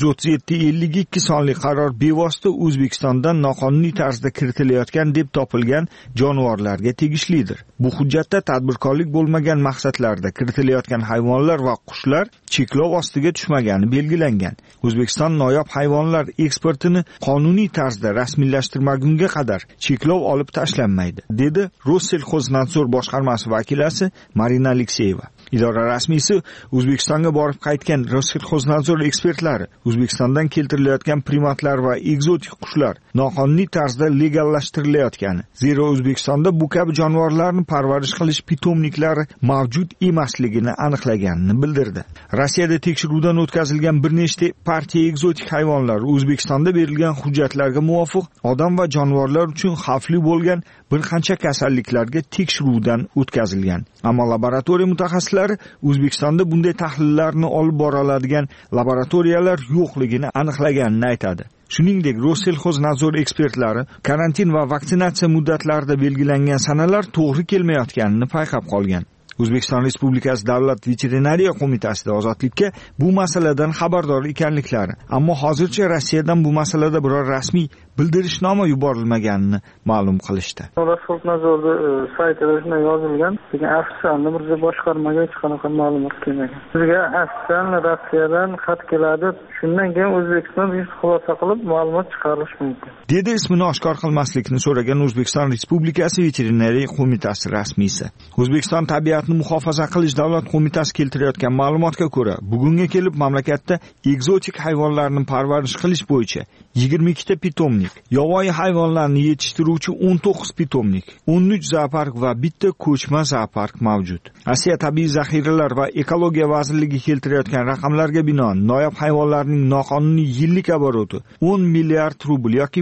13752 sonli qaror bevosita O'zbekistondan noqonuniy tarzda kiritilayotgan deb topilgan jonivorlarga tegishlidir. Bu hujjatda tadbirkorlik bo'lmagan maqsadlarda kiritilayotgan hayvonlar va qushlar cheklov ostiga tushmagani belgilangan. O'zbekiston noyob hayvonlar eksportini qonuniy tarzda rasmiylashtirmagunga qadar cheklov olib tashlanmaydi, dedi Rossellxoznadzor boshqarmasi vakilasi Marina Alekseyeva. Idora rasmiysi O'zbekistonga borib qaytgan Rossellxoznadzor ekspertlari O'zbekistondan keltirilayotgan primatlar va ekzotik qushlar noqonuniy tarzda legallashhtirilayotgani, zero O'zbekistonda bu kabi jonivorlarni parvarish qilish pitomniklari mavjud emasligini aniqlaganini bildirdi. Rossiyada tekshiruvdan o'tkazilgan bir nechta partiya ekzotik hayvonlar O'zbekistonda berilgan hujjatlarga muvofiq odam va jonivorlar uchun xavfli bo'lgan bir qancha kasalliklarga tekshiruvdan o'tkazilgan. Ammo laboratoriya mutaxassislari O'zbekistonda bunday tahlillarni olib bora oladigan laboratoriyalar yo'qligini aniqlaganini aytadi. Shuningdek, Rossellxoznadzor ekspertlari karantin va vaksinatsiya muddatlarida belgilangan sanalar to'g'ri kelmayotganini payqab qolgan. O'zbekiston Respublikasi Davlat veterinariya qo'mitasida ozodlikka bu masaladan xabardor ekanliklari, ammo hozircha Rossiyadan bu masalada biror rasmiy bildirishnoma yuborilmaganini ma'lum qilishdi. Rossellxoznadzorda saytida shunday yozilgan, lekin ofitsialni birja boshqarmaga hech qanaqa ma'lumot kelmagan. Bizga ofitsialni Rossiyadan xat keladi, shundan keyin O'zbekiston xulosa qilib ma'lumot chiqarish mumkin, dedi ismini oshkor qilmaslikni so'ragan O'zbekiston Respublikasi veterinariya qo'mitasi rasmiysi. O'zbekiston tabiatni muhofaza qilish davlat qo'mitasi keltirayotgan ma'lumotga ko'ra, bugunga kelib mamlakatda ekzotik hayvonlarni parvarish qilish bo'yicha 22 ta pitomnik, yovvoyi hayvonlarni yetishtiruvchi 19 pitomnik, 13 zoopark va bitta ko'chma zoopark mavjud. Rossiya tabiiy zaxiralar va ekologiya vazirligi keltirayotgan raqamlarga binoan noyob hayvonlarning noqonuniy yillik oboroti 10 milliard rubl yoki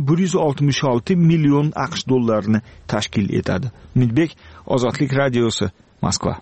166 million AQSh dollarini tashkil etadi. Umidbek, Ozodlik radiosi, Moskva.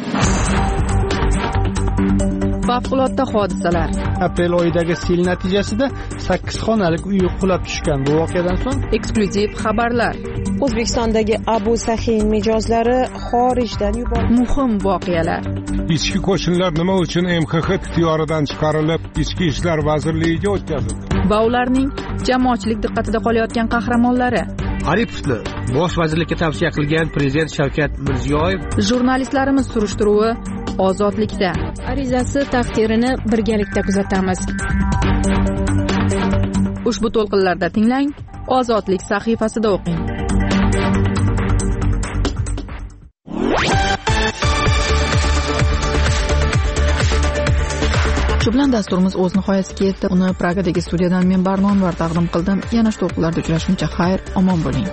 Favqulodda hodisalar. Aprel oyidagi sel natijasida 8 xonalik uy qulab tushgan. Bu voqeadan so'ng eksklyuziv xabarlar. O'zbekistondagi Abu Sahin mijozlari xorijdan yuborildi. Muhim voqealar. Ichki qo'shinlar nima uchun MXX ixtiyoridan chiqarilib, Ichki ishlar vazirligiga o'tkazildi? Va ularning jamoatchilik diqqatida qolayotgan qahramonlari. Aripovni bosh vazirlikka tavsiya qilgan prezident Shavkat Mirziyoyev. Jurnalistlarimiz surishtiruvi Ozodlikda. Arizasi taqdirini birgalikda kuzatamiz. Ushbu to'lqinlarda tinglang, Ozodlik sahifasida o'qing. Shu bilan dasturimiz o'z nihoyasiga yetdi. Uni Pragadagi studiyadan men Barnonvar taqdim qildim. Yana shu to'qqilarda uchrashguncha xayr, omon bo'ling.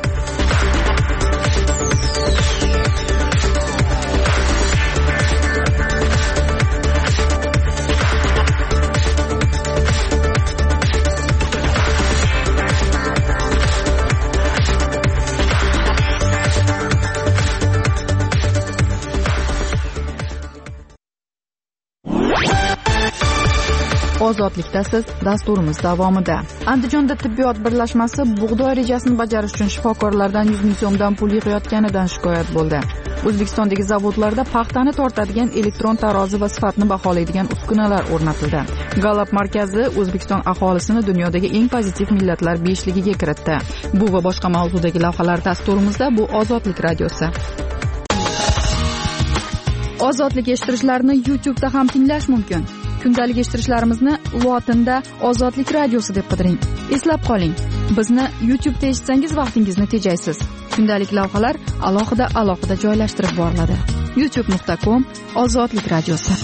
Ozodlikdasiz dasturimiz davomida. Andijonda tibbiyot birlashmasi bug'doy rejasini bajarish uchun shifokorlardan 100 ming so'mdan pul yig'ayotganidan shikoyat bo'ldi. O'zbekistondagi zavodlarda paxtani tortadigan elektron tarozi va sifatni baholaydigan uskunalar o'rnatildi. Gallup markazi O'zbekiston aholisini dunyodagi eng pozitiv millatlar 5ligiga kiritdi. Bu va boshqa mavzudagi lavhalar dasturimizda. Bu Ozodlik radiosi. Ozodlik eshittirishlarni YouTube'da ham tinglash mumkin. Kundalik eshittirishlarimizni lotinda Ozodlik radiosi deb qidiring. Eslab qoling, bizni YouTube'da eshitsangiz vaqtingizni tejaysiz. Kundalik lavhalar alohida joylashtirib boriladi. youtube.com Ozodlik radiosi.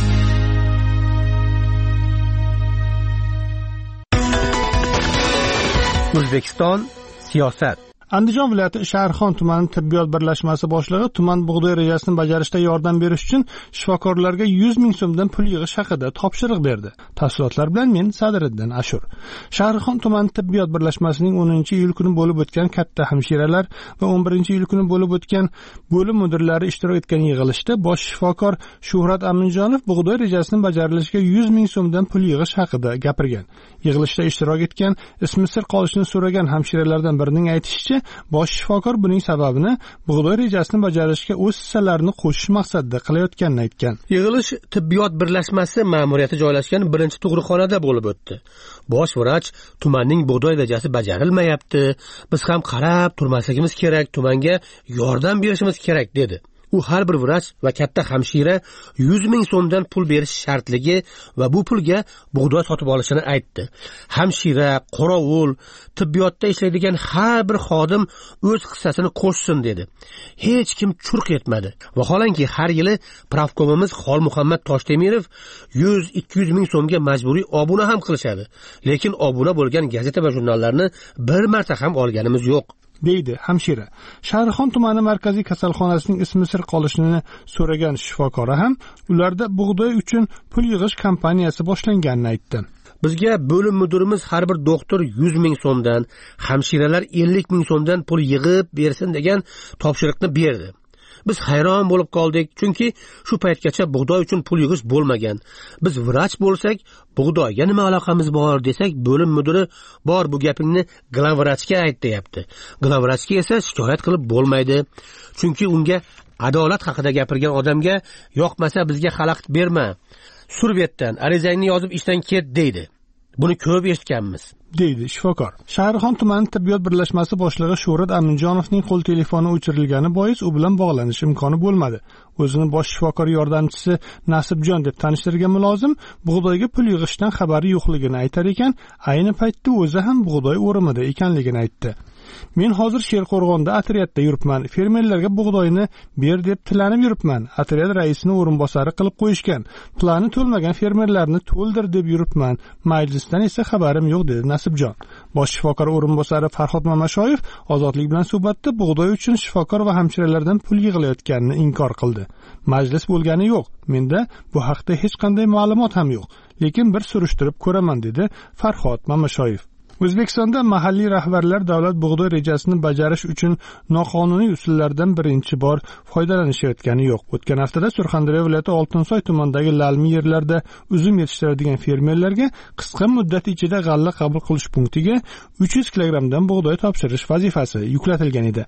O'zbekiston siyosat. Andijon viloyati Shahrixon tumani tibbiyot birlashmasi boshlig'i tuman bug'doy rejasini bajarishda yordam berish uchun shifokorlarga 100 ming so'mdan pul yig'ish haqida topshiriq berdi. Tafsilotlar bilan men Sadiriddin Ashur. Shahrixon tumani tibbiyot birlashmasining 10-iyul kuni bo'lib o'tgan katta hamshiralar va 11-iyul kuni bo'lib o'tgan bo'lim mudirlari ishtirok etgan yig'ilishda bosh shifokor Shuhrat Aminjonov bug'doy rejasini bajarilishiga 100 ming so'mdan pul yig'ish haqida gapirgan. Yig'ilishda ishtirok etgan ismi sir qolishini so'ragan hamshiralardan birining aytishicha, bosh shifokor buning sababini bug'doy rejasini bajarishga o'z hissalarini qo'shish maqsadida qilayotganini aytgan. Yig'ilish tibbiyot birlashmasi ma'muriyati joylashgan birinchi tug'ruqxonada bo'lib o'tdi. Bosh vrach tumanning bug'doy rejasi bajarilmayapti. Biz ham qarab turmasligimiz kerak, tumanga yordam berishimiz kerak dedi. U har bir vrach va katta hamshira 100 ming so'mdan pul berish shartligi va bu pulga bug'doy sotib olishini aytdi. Hamshira, qorovul, tibbiyotda ishlaydigan har bir xodim o'z hissasini qo'shsin dedi. Hech kim churq etmadi. Vaholanki har yili pravkomimiz Xolmuhammad Toshdemirov 100-200 ming so'mga majburiy obuna ham qilishadi. Lekin obuna bo'lgan gazeta va jurnallarni bir marta ham olganimiz yo'q, deydi hamshira. Shahrixon tumani markaziy kasalxonasining ismi sir qolishini so'ragan shifokori ham ularda bug'doy uchun pul yig'ish kampaniyasi boshlanganini aytdi. Bizga bo'lim mudirimiz har bir doktor 100 ming so'mdan, hamshiralar 50 ming so'mdan pul yig'ib bersin degan topshiriqni berdi. Biz hayron bo'lib qoldik, chunki shu paytgacha bug'doy uchun pul yig'ish bo'lmagan. Biz vrach bo'lsak, bug'doyga nima aloqamiz bor desak, bo'lim mudiri bor bu gapingni glavvrachga ayt deyapti. Glavvrachga esa shikoyat qilib bo'lmaydi, chunki unga adolat haqida gapirgan odamga yoqmasa bizga xalaqit berma, surbetdan arizangni yozib ishdan ket deydi. Buni ko'p eshitganmiz, deydi shifokor. Shahrixon tumani tibbiyot birlashmasi boshlig'i Shuhrat Aminjonovning qo'l telefoni o'chirilgani bois u bilan bog'lanish imkoni bo'lmadi. O'zini bosh shifokor yordamchisi Nasibjon deb tanishtirgan mulozim bug'doyga pul yig'ishdan xabari yo'qligini aytar ekan, ayni paytda o'zi ham bug'doy o'rimida ekanligini aytdi. Men hozir Sherqo'rg'onda otryadda yuribman. Fermerlarga bug'doyni ber deb tilanib yuribman. Otryad raisini o'rinbosari qilib qo'yishgan. Plani to'lmagan fermerlarni to'ldir deb yuribman. Majlisdan esa xabarim yo'q dedi Nasibjon. Bosh shifokor o'rinbosari Farhod Mamashoyev Ozodlik bilan suhbatda bug'doy uchun shifokor va hamshiralardan pul yig'ilayotganini inkor qildi. Majlis bo'lgani yo'q. Menda bu haqda hech qanday ma'lumot ham yo'q. Lekin bir surishtirib ko'raman dedi Farhod Mamashoyev. O'zbekistonda mahalliy rahbarlar davlat bug'doy rejasini bajarish uchun noqonuniy usullardan birinchi bor foydalanishayotgani yo'q. O'tgan haftada Surxondaryo viloyati Oltinsoy tumanidagi lalmi yerlarda uzum yetishtiradigan fermerlarga qisqa muddat ichida g'alla qabul qilish punktiga 300 kilogramdan bug'doy topshirish vazifasi yuklatilgan edi.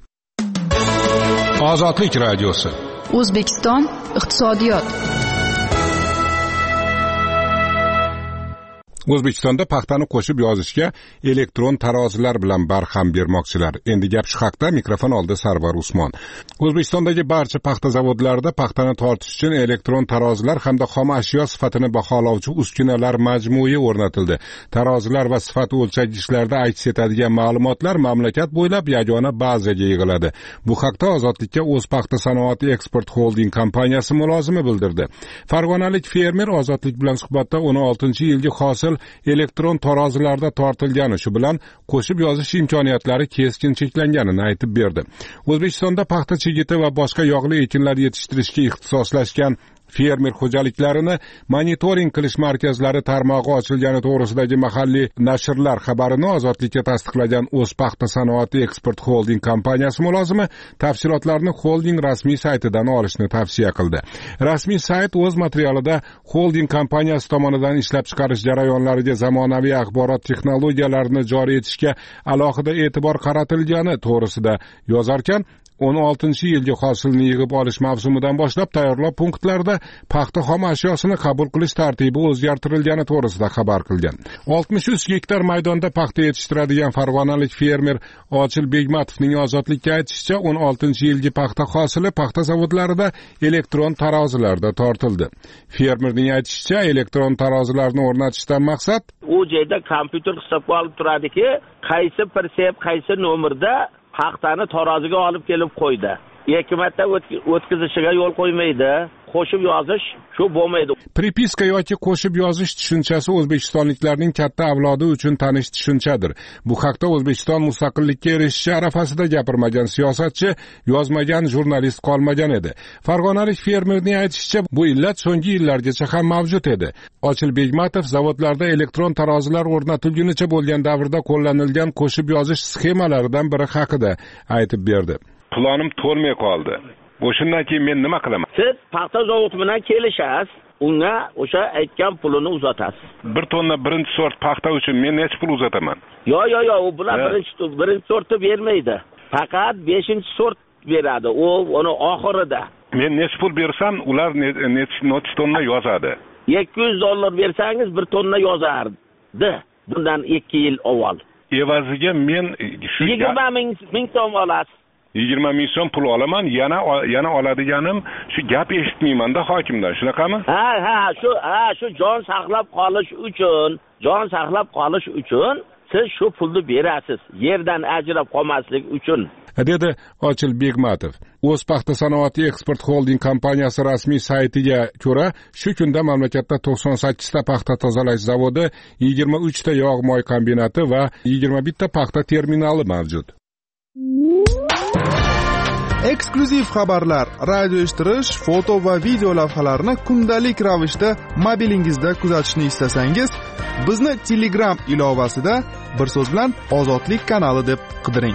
Ozodlik radiosi. O'zbekiston iqtisodiyot. O'zbekistonda paxtani qo'shib yozishga elektron tarozilar bilan barham bermoqchilar. Endi gap shu haqda. Mikrofon oldi Sarvar Usmon. O'zbekistondagi barcha paxta zavodlarida paxtani tortish uchun elektron tarozilar hamda xom ashyo sifatini baholovchi uskunalar majmui o'rnatildi. Tarozilar va sifat o'lchagichlarda aks etadigan ma'lumotlar mamlakat bo'ylab yagona bazaga yig'iladi. Bu haqda Ozodlikka o'z paxta sanoati eksport holding kompaniyasi mulozimi bildirdi. Farg'onalik fermer Ozodlik bilan suhbatda 16-yilgi hosil elektron tarozilarda tortilgani, shu bilan qo'shib yozish imkoniyatlari keskin cheklanganini aytib berdi. O'zbekistonda paxta chigiti va boshqa yog'li ekinlar yetishtirishga ixtisoslashgan fermer xo'jaliklarini monitoring qilish markazlari tarmog'i ochilgani to'g'risidagi mahalliy nashrlar xabarini Ozodlikka tasdiqlagan o'z paxta sanoati eksport holding kompaniyasi mulozimi tafsilotlarni holding rasmiy saytidan olishni tavsiya qildi. Rasmiy sayt o'z materialida holding kompaniyasi tomonidan ishlab chiqarish jarayonlariga zamonaviy axborot texnologiyalarini joriy etishga alohida e'tibor qaratilgani to'g'risida yozarkan, 16-yilgi hosilni yig'ib olish mavsumidan boshlab tayyorlov punktlarida paxta xom ashyosini qabul qilish tartibi o'zgartirilgani to'g'risida xabar qilgan. 63 gektar maydonda paxta yetishtiradigan farg'onalik fermer Ochil Begmatovning Ozodlikka aytishicha, 16-yilgi paxta hosili paxta zavodlarida elektron tarozilarda tortildi. Fermerning aytishicha, elektron tarozilarni o'rnatishdan maqsad u joyda kompyuter hisobga olib turadiki, qaysi pritsep, qaysi nomerda paxtani taroziga olib kelib qo'ydi. 2 marta o'tkazishiga yo'l qo'ymaydi. Qo'shib yozish shu bo'lmaydi. Pripiska yoki qo'shib yozish tushunchasi o'zbekistonliklarning katta avlodi uchun tanish tushunchadir. Bu haqda O'zbekiston mustaqillikka erishishi arafasida gapirmagan siyosatchi, yozmagan jurnalist qolmagan edi. Farg'onalik fermerning aytishicha, bu illat so'nggi yillargacha ham mavjud edi. Ochil Begmatov zavodlarda elektron tarozilar o'rnatilgunicha bo'lgan davrda qo'llanilgan qo'shib yozish sxemalaridan biri haqida aytib berdi. Planim to'lmay qoldi. O'shundan keyin men nima qilaman? Siz paxta zavodi bilan kelishasiz, unga o'sha aytgan pulini uzatasiz. 1 tonna birinchi sort paxta uchun men necha pul uzataman? Yo'q, u bilan birinchi sortni bermaydi. Faqat 5-sort beradi. U uni oxirida. Men necha pul bersam, ular necha tonna yozadi? $200 bersangiz 1 tonna yozardi. Bundan 2 yil avval. Evaziga men shu 20 ming so'm olasiz. 20 ming so'm pul olaman, yana oladiganim shu gap eshitmayman-da hokimdan, shunaqami? Shu jon saqlab qolish uchun siz shu pulni berasiz, yerdan ajrab qolmaslik uchun, dedi Ochil Begmatov. O'z paxta sanoati eksport holding kompaniyasi rasmiy saytiga ko'ra, shu kunda mamlakatda 98 ta paxta tozalash zavodi, 23 ta yog' moy kombinati va 21 ta paxta terminali mavjud. Eksklyuziv xabarlar, radio eshittirish, foto va video lavhalarni kundalik ravishda mobilingizda kuzatishni istasangiz, bizni Telegram ilovasida bir so'z bilan Ozodlik kanali deb qidiring.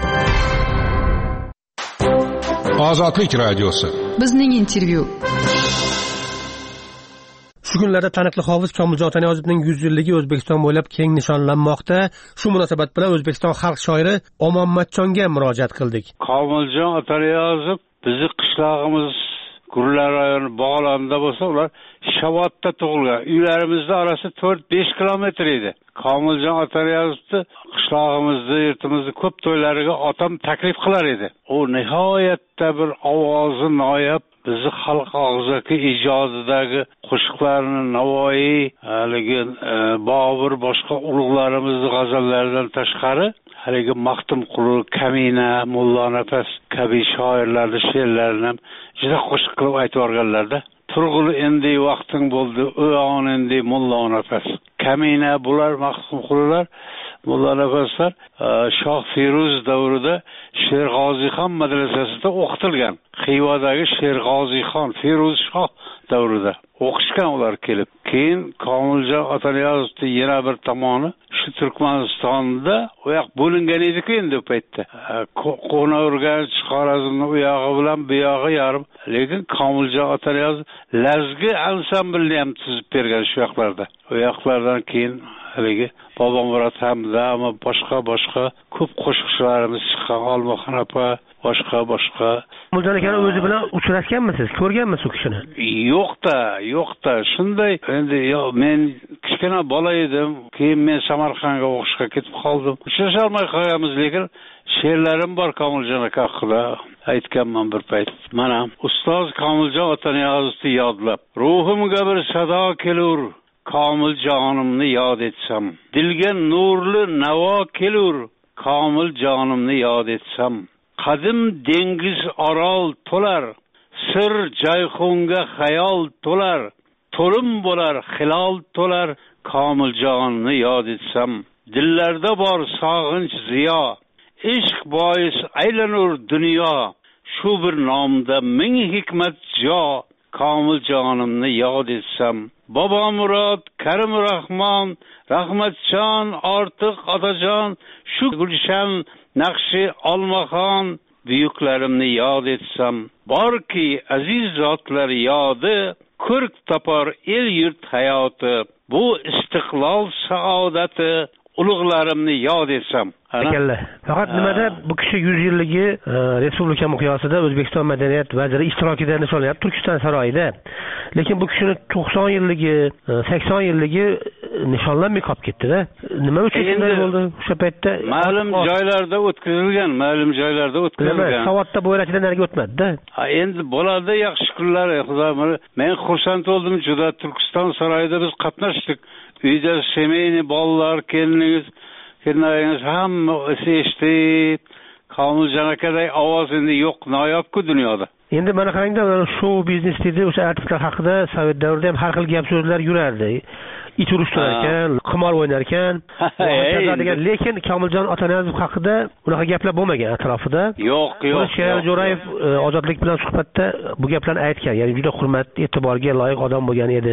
Ozodlik radiosi. Bizning intervyu. Shu kunlarda taniqli hofiz Komiljon Otaniyozovning 100 yilligi O'zbekiston bo'ylab keng nishonlanmoqda. Shu munosabat bilan O'zbekiston xalq shoiri Omonmatjonga murojaat qildik. Komiljon Otaniyozov bizni qishlog'imiz Gurlar rayoni bog'larida bo'lsa, ular Shavotda tug'ilgan. Uylarimizda orasi 4-5 kilometr edi. Komiljon Otaniyozovni qishlog'imizda, yurtimizda ko'p to'ylariga otam taklif qilar edi. U nihoyatda bir ovozi noyob bizni xalq og'zaki ijodidagi qo'shiqlarni Navoiy, haligi Bobur boshqa ulug'larimizni g'azallaridan tashqari haligi Maxtumquli, Kamina, Mulla Nafas kabi shoirlarning she'rlarini ham juda qo'shiq qilib aytib o'rganlarda. Turg'ul endi vaqting bo'ldi, o'yon endi Mulla Nafas. Kamina bular Maxtumqulilar, Mulla Nafaslar Shoh Feruz davrida Sherg'ozixon madrasasida o'qitilgan. Xivadagi Sherg'ozixon Feruz shoh davrida o'qishgan ular kelib. Keyin Komiljon Otaniyozovning yana bir tomoni shu Turkmanistonda u yoq bo'lingan edi-ku endi u paytda. Qo'na-Urganch, Xorazmning u yog'i bilan bu yog'i yarim. Lekin Komiljon Otaniyozov Lazgi ansamblni ham tuzib bergan shu yoqlarda. U yoqlardan keyin haligi Bobomurod hamda ama boshqa ko'p qo'shiqchilarimiz chiqqan, Olmaxon opa, boshqa. Muljon aka o'zi bilan uchrashganmisiz, ko'rganmisiz u kishini? Yo'qda. Shunday endi men kichkina bola edim, keyin men Samarqandga o'qishga ketib qoldim. Uchrasha olmay qolganmiz, lekin she'rlarim bor Komiljon aka haqida aytganman bir payt. Mana ustoz Komiljon Otaniyozovni yodlab, ruhimga bir sado kelur, Komil jonimni yod etsam. Dilga nurli navo kelur, Komil jonimni yod etsam. Qadim dengiz orol to'lar, sir jayxunga xayol to'lar, to'lim bo'lar hilol to'lar, Komil jonni yod etsam. Dillarda bor sog'inch ziyo, ishq bois aylanur dunyo, shu bir nomda ming hikmat jo, Komil jonimni yod etsam. Bobomurod, Karim Rahmon, Rahmatjon, Ortiq Otajon, shu Gulshan Naqshi Olmaxon, buyuklarimni yod etsam. Borki aziz zotlar yodi, ko'rk topar el yurt hayoti, bu istiqlol saodati, ulug'larimni yod etsam. Ekanlar. Faqat nimada bu kishi 100 yilligi respublika miqyosida O'zbekiston madaniyat vaziri ishtirokida nishonlanib Turkiston saroyida. Lekin bu kishini 90 yilligi, 80 yilligi nishonlanmay qolib ketdi-da. Nima uchun shunday bo'ldi? O'sha paytda ma'lum joylarda o'tkazilgan. Savodda bo'yrachidan nariga o'tmadi-da. Endi bo'ladi, yaxshi kunlar, xudoim. Men xursand bo'ldim, juda Turkiston saroyida biz qatnashdik. Uyda semeyni bolalar, keliniz hamma eshitib, Komiljon akaday ovoz endi yo'q, noyob-ku dunyoda. Endi mana qarangda, show biznes dedi, o'sha artistlar haqida Sovet davrida ham har xil gap so'zlar yurardi. Ich urishtirar ekan, qimor o'ynar ekan, lekin Komiljon Otaniyozov haqida unaqa gaplar bo'lmagan atrofida. Yo'q. Sherali Jo'rayev Ozodlik bilan suhbatda bu gaplarni aytgan. Ya'ni juda hurmat, e'tiborga loyiq odam bo'lgan edi.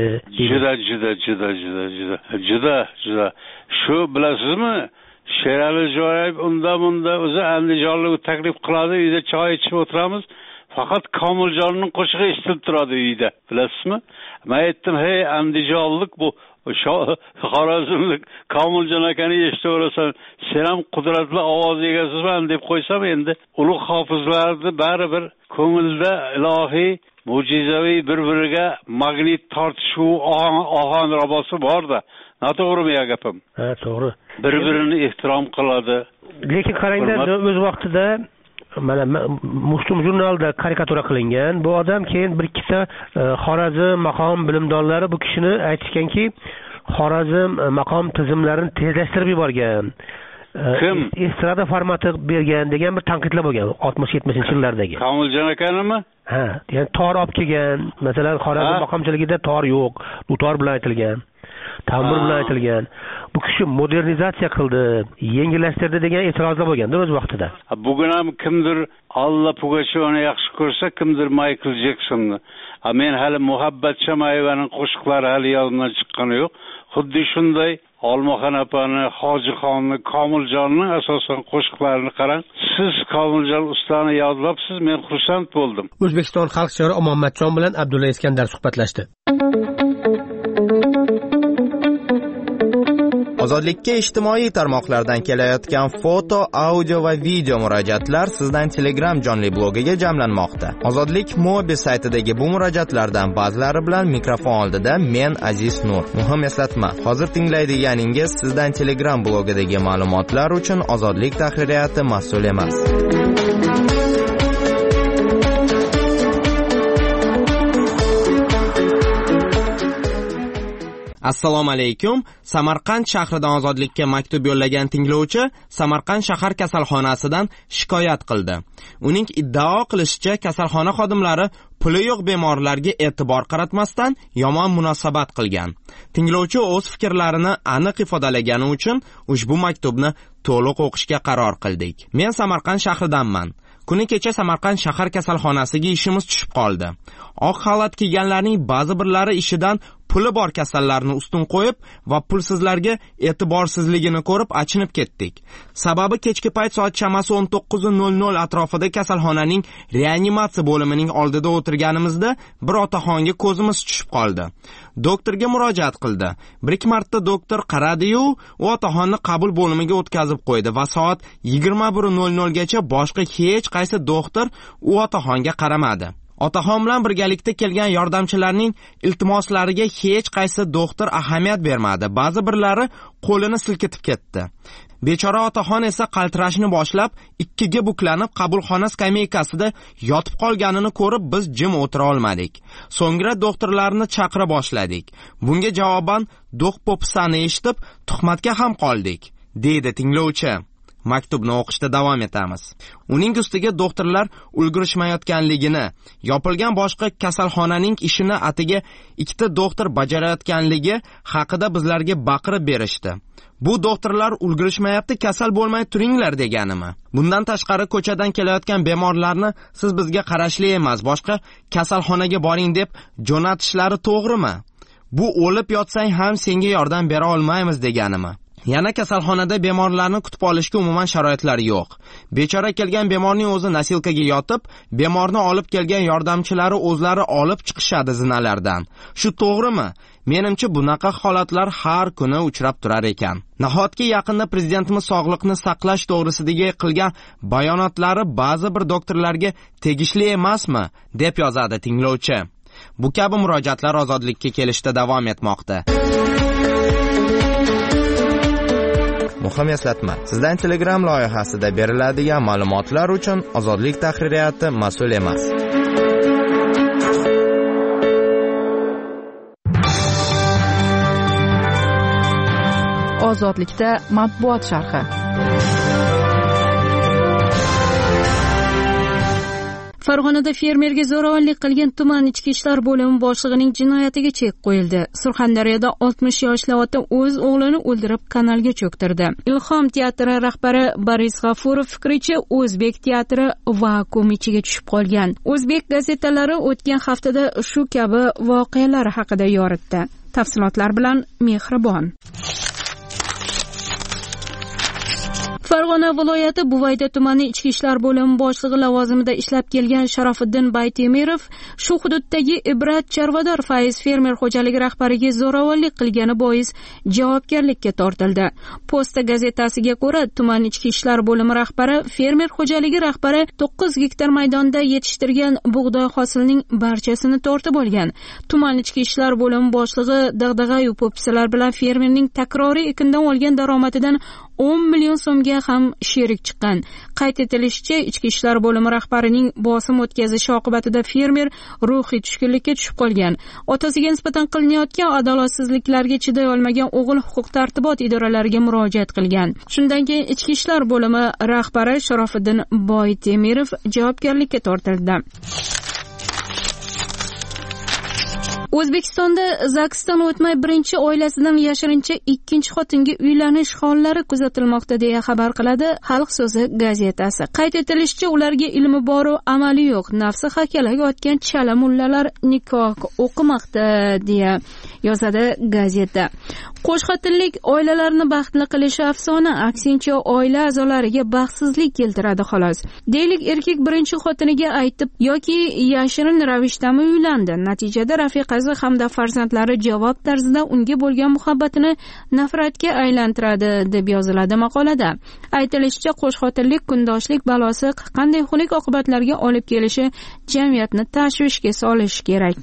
Juda. Shu bilasizmi? Sherali Jo'rayev unda o'zi Andijonlik taklif qiladi, uyda choy ichib o'tiramiz. Faqat Komiljonning qo'shig'i eshitilib turadi uyda. Bilasizmi? Men aytdim, "Hey, Andijonlik bu Xorazmlik Komiljon akani eshitaversan, sen ham qudratli ovoz egasizman" deb qo'ysam, endi ulug' hofizlarni baribir ko'ngilda ilohiy mo'jizaviy bir-biriga magnit tortishuv ohon rabosi bor-da. Noto'g'rimi gapim? Ha, to'g'ri. Bir-birini ehtirom qiladi. Lekin qarangda, o'z vaqtida mana Muslim jurnalida karikatura qilingan. Bu odam keyin bir ikkita Xorazm maqom bilimdonlari bu kishini aytishganki, Xorazm maqom tizimlarini tezlashtirib yuborgan. Kim? Estrada formati bergan degan bir tanqidlar bo'lgan 60-70-yillardagi. Komiljon akanimi? Ha, ya'ni tor olib kelgan. Masalan, Xorazm maqomchiligida tor yo'q, dutor bilan aytilgan. Ta'mir bilan aytilgan. Bu kishi modernizatsiya qildi, yengillashtirdi degan e'tirozlar bo'lganda o'z vaqtida. Bugun ham kimdir Alla Pugachyovni yaxshi ko'rsa, kimdir Michael Jacksonni. Men hali Muhabbat Shamayevaning qo'shiqlari hali yodimdan chiqqani yo'q. Xuddi shunday Olmaxon opani, Hojixonni, Komiljonning asosan qo'shiqlarini qarang. Siz Komiljon ustani yodlabsiz, men xursand bo'ldim. O'zbekiston xalq shoiri Omonmatjon bilan Abdulla Iskandar suhbatlashdi. Ozodlikka ijtimoiy tarmoqlardan kelayotgan foto, audio va video murojaatlar sizdan Telegram jonli blogiga jamlanmoqda. Ozodlik Mobi saytidagi bu murojaatlardan ba'zilari bilan mikrofon oldida men Aziz Nur. Muhim eslatma, hozir tinglaydiganingiz sizdan Telegram blogidagi ma'lumotlar uchun Ozodlik tahririyati mas'ul emas. Assalomu alaykum. Samarqand shahridan ozodlikka maktub yo'llagan tinglovchi Samarqand shahar kasalxonasidan shikoyat qildi. Uning iddao qilishicha, kasalxona xodimlari puli yo'q bemorlarga e'tibor qaratmasdan yomon munosabat qilgan. Tinglovchi o'z fikrlarini aniq ifodalagani uchun ushbu maktubni to'liq o'qishga qaror qildik. Men Samarqand shahridanman. Kuni kecha Samarqand shahar kasalxonasiga ishimiz tushib qoldi. Oq xalat kiyganlarning ba'zi birlari ishidan puli bor kasallarni ustun qo'yib va pulsizlarga e'tiborsizligini ko'rib achinib ketdik. Sababi kechki payt soat chamasi 19:00 atrofida kasalxonaning reanimatsiya bo'limining oldida o'tirganimizda bir otaxonga ko'zimiz tushib qoldi. Doktorga murojaat qildi. Bir-ikki marta doktor qaradi-yu, u otaxonni qabul bo'limiga o'tkazib qo'ydi va soat 21:00 gacha boshqa hech qaysi doktor u otaxonga qaramadi. Otaxon bilan birgalikda kelgan yordamchilarning iltimoslariga hech qaysi doktor ahamiyat bermadi. Ba'zi birlari qo'lini silkitib ketdi. Bechora otaxon esa qaltirashni boshlab, ikkiga buklanib qabulxona skameykasida yotib qolganini ko'rib biz jim o'tira olmadik. So'ngra doktorlarni chaqira boshladik. Bunga javoban do'q-po'pisani eshitib, tuhmatga ham qoldik, deydi tinglovchi. Maktubni o'qishda davom etamiz. Uning ustiga doktorlar ulgurishmayotganligini, yopilgan boshqa kasalxonaning ishini atiga ikkita doktor bajarayotganligi haqida bizlarga baqirib berishdi. Bu doktorlar ulgurishmayapti, kasal bo'lmay turinglar deganimi? Bundan tashqari ko'chadan kelayotgan bemorlarni siz bizga qarashli emas, boshqa kasalxonaga boring deb jo'natishlari to'g'rimi? Bu o'lib yotsang ham senga yordam bera olmaymiz deganimi? Yana kasalxonada bemorlarni kutib olishga umuman sharoitlar yo'q. Bechora kelgan bemorning o'zi nasilkaga yotib, bemorni olib kelgan yordamchilari o'zlari olib chiqishadi zinalardan. Shu to'g'rimi? Menimcha bunaqa holatlar har kuni uchrab turar ekan. Nahotki yaqinda prezidentimiz sog'liqni saqlash to'g'risidagi qilgan bayonotlari ba'zi bir doktorlarga tegishli emasmi, deb yozadi tinglovchi. Bu kabi murojaatlar ozodlikka kelishda davom etmoqda. Muhim eslatma. Sizdan Telegram loyihasida beriladigan ma'lumotlar uchun Ozodlik tahririyati mas'ul emas. Ozodlikda matbuot sharhi. Farg'onada fermerga zo'ravonlik qilgan tuman ichki ishlar bo'limi boshlig'ining jinoyatiga chek qo'yildi. Surxondaryoda 60 yoshli ota o'z o'g'lini o'ldirib kanalga cho'ktirdi. Ilhom teatri rahbari Boris G'afurov fikricha, o'zbek teatri vakuum ichiga tushib qolgan. O'zbek gazetalari o'tgan haftada shu kabi voqealar haqida yoritdi. Tafsilotlar bilan Mehribon. Farg'ona viloyati Buvayda tumani ichki ishlar bo'limi boshlig'i lavozimida ishlab kelgan Sharofiddin Baytemirov shu hududdagi Ibrat Charvador faiz fermer xo'jaligi rahbariga zo'ravonlik qilgani bois javobgarlikka tortildi. Posta gazetasiga ko'ra, tuman ichki ishlar bo'limi rahbari fermer xo'jaligi rahbari 9 gektar maydonda yetishtirgan bug'doy hosilining barchasini tortib olgan. Tuman ichki ishlar bo'limi boshlig'i dag'dag'a-yu po'pisalar bilan fermerning takroriy ekindan olgan daromadidan 10 million so'mga ham sherik chiqqan. Qayd etilishicha, ichki ishlar bo'limi rahbarining bosim o'tkazishi oqibatida fermer ruhiy tushkunlikka tushib qolgan. Otasiga nisbatan qilinayotgan adolatsizliklarga chiday olmagan o'g'il huquq-tartibot idoralariga murojaat qilgan. Shundan keyin ichki ishlar bo'limi rahbari Sharofiddin Boytemirov javobgarlikka tortildi. O'zbekistonda zagsdan o'tmay birinchi oilasidan yashirincha ikkinchi xotinga uylanish hollari kuzatilmoqda deya xabar qiladi Xalq so'zi gazetasi. Qayd etilishicha, ularga ilmi bor-u amali yo'q. Nafsi hakalaga otgan chala mullalar nikoh o'qimoqda deya yozadi gazeta. Qo'shxotinlik oilalarni baxtli qilishi afsona, aksincha oila a'zolariga baxtsizlik keltiradi xolos. Deylik, erkak birinchi xotiniga aytib yoki yashirin ravishda uylandi. Natijada rafiqasi hamda farzandlari javob tarzida unga bo'lgan muhabbatini nafratga aylantiradi deb yoziladi maqolada. Aytilishicha, qo'shxotinlik kundoshlik balosi qanday xunuk oqibatlarga olib kelishi jamiyatni tashvishga solishi kerak.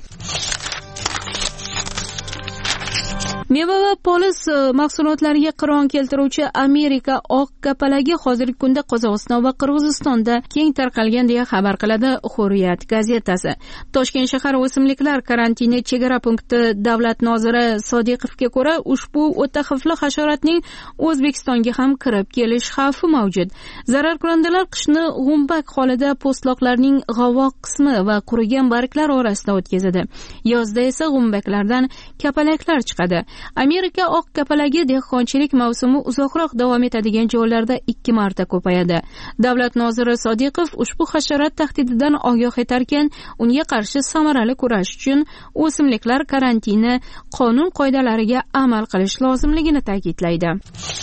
Meva va poliz mahsulotlariga qiron keltiruvchi Amerika oq kapalagi hozirgi kunda Qozog'iston va Qirg'izistonda keng tarqalgan deya xabar qiladi Hurriyat gazetasi. Toshkent shahar o'simliklar karantini chegara punkti davlat noziri Sodiqovga ko'ra, ushbu o'ta xavfli hasharotning O'zbekistonga ham kirib kelish xavfi mavjud. Zararkunandalar qishni g'umbak holida po'stloqlarning g'avoq qismi va qurigan barglar orasida o'tkazadi. Yozda esa g'umbaklardan kapalaklar chiqadi. Amerika oq kapalagi dehqonchilik mavsumi uzoqroq davom etadigan joylarda 2 marta ko'payadi. Davlat noziri Sodiqov ushbu hasharot tahdididan ogoh etarkan, unga qarshi samarali kurash uchun o'simliklar karantini qonun qoidalariga amal qilish lozimligini ta'kidlaydi.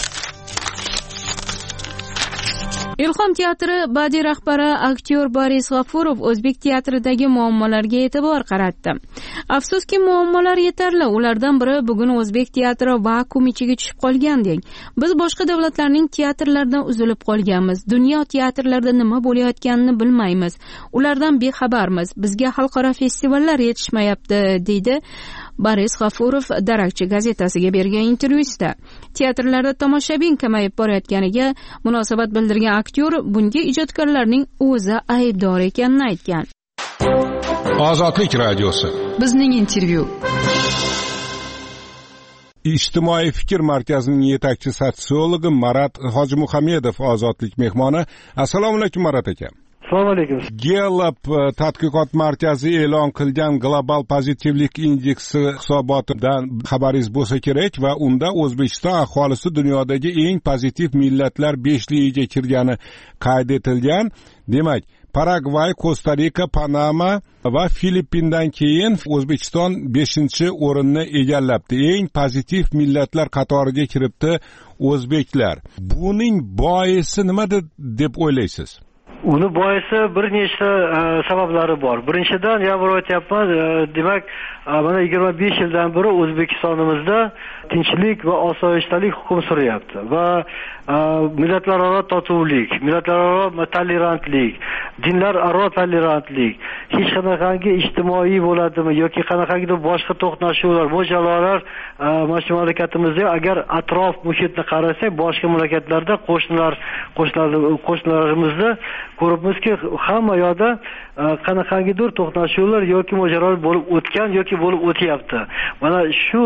Ilhom teatri badiiy rahbari aktyor Boris G'afurov o'zbek teatridagi muammolarga e'tibor qaratdi. Afsuski, muammolar yetarli. Ulardan biri bugun o'zbek teatri vakuum ichiga tushib qolgandek. Biz boshqa davlatlarning teatrlaridan uzilib qolganmiz. Dunyo teatrlarida nima bo'layotganini bilmaymiz. Ulardan bexabarmiz. Bizga xalqaro festivallar yetishmayapti, deydi Boris G'afurov Darakchi gazetasiga bergan intervyusida. Teatrlarda tomoshabin kamayib borayotganiga munosabat bildirgan aktyor bunga ijodkorlarning o'zi aybdor ekanini aytgan. Ozodlik radiosi. Bizning intervyu. Ijtimoiy fikr markazining yetakchi sotsiologi Marat Hojimuhamedov ozodlik mehmoni. Assalomu alaykum Marat aka. Assalomu alaykum. Gallup tadqiqot markazi e'lon qilgan global pozitivlik indeksi hisobotidan xabaringiz bo'lsa kerak va unda O'zbekiston aholisi dunyodagi eng pozitiv millatlar 5ligiga kirgani qayd etilgan. Demak, Paragvay, Kosta-Rika, Panama va Filippindan keyin O'zbekiston 5-o'rinni egallabdi. Eng pozitiv millatlar qatoriga kiribdi o'zbeklar. Buning boisi nima deb o'ylaysiz? Uni boisi bir nechta sabablari bor. Birinchidan, yana aytyapman, demak, mana 25 yildan beri O'zbekistonimizda tinchlik va osoyishtalik hukm suryapti va millatlararo totuvlik, millatlararo tolerantlik, dinlararo tolerantlik, hech qanaqangi ijtimoiy bo'ladimi yoki qanaqangidir boshqa to'qnashuvlar, mo'jalolar mana shu mamlakatimizda agar atrof muhitni qarasak, boshqa mamlakatlarda qo'shnilarimizda ko'ribmizki, hamma yoqda qanaqangidir to'qnashuvlar yoki mo'jalolar bo'lib o'tgan yoki bo'lib o'tyapti. Mana shu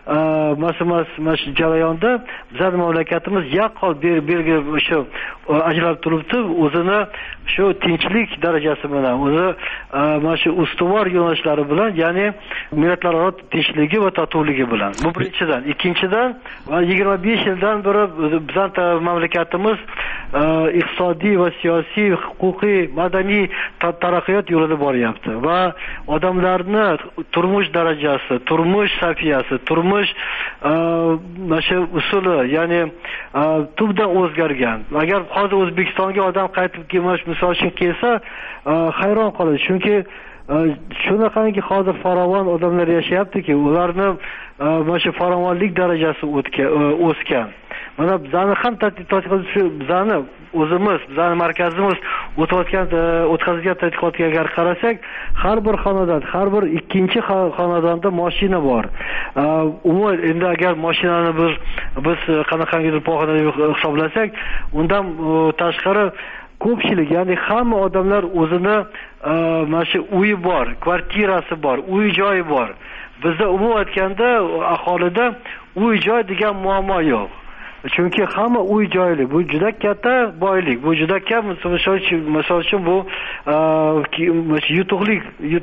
jarayonda bizning mamlakatimiz yaqqol belgi shu ajralib turibdi, o'zini shu tinchlik darajasi bilan, o'zi mana shu ustuvor yo'nalishlari bilan, ya'ni millatlararo tinchligi va totuvligi bilan. Bu birinchidan. Ikkinchidan, 25 yildan beri bizning mamlakatimiz iqtisodiy va siyosiy, huquqiy, madaniy taraqqiyot yo'lida boryapti va odamlarni turmush darajasi, turmush saviyasi, turmush mana shu usuli, ya'ni tubdan o'zgargan. Agar hozir O'zbekistonga odam qaytib kelmoq misol uchun kelsa, hayron qoladi. Chunki shunaqangi hozir farovon odamlar yashayaptiki, ularni mana shu farovonlik darajasi o'sgan. Mana bizani ham tadqiqot shu bizani o'zimiz, bizani markazimiz o'tkazilgan tadqiqotga agar qarasak, har bir xonadon, har bir ikkinchi xonadonda mashina bor. Umuman endi agar mashinani biz qanaqangidir pog'onada hisoblasak, undan tashqari ko'pchilik, ya'ni hamma odamlar o'zini mana shu uyi bor, kvartirasi bor, uy joyi bor. Bizda umuman aytganda aholida uy joy degan muammo yo'q. Chunki hamma uy joyli. Bu juda katta boylik. Bu juda kam, misol uchun bu yutuqlik,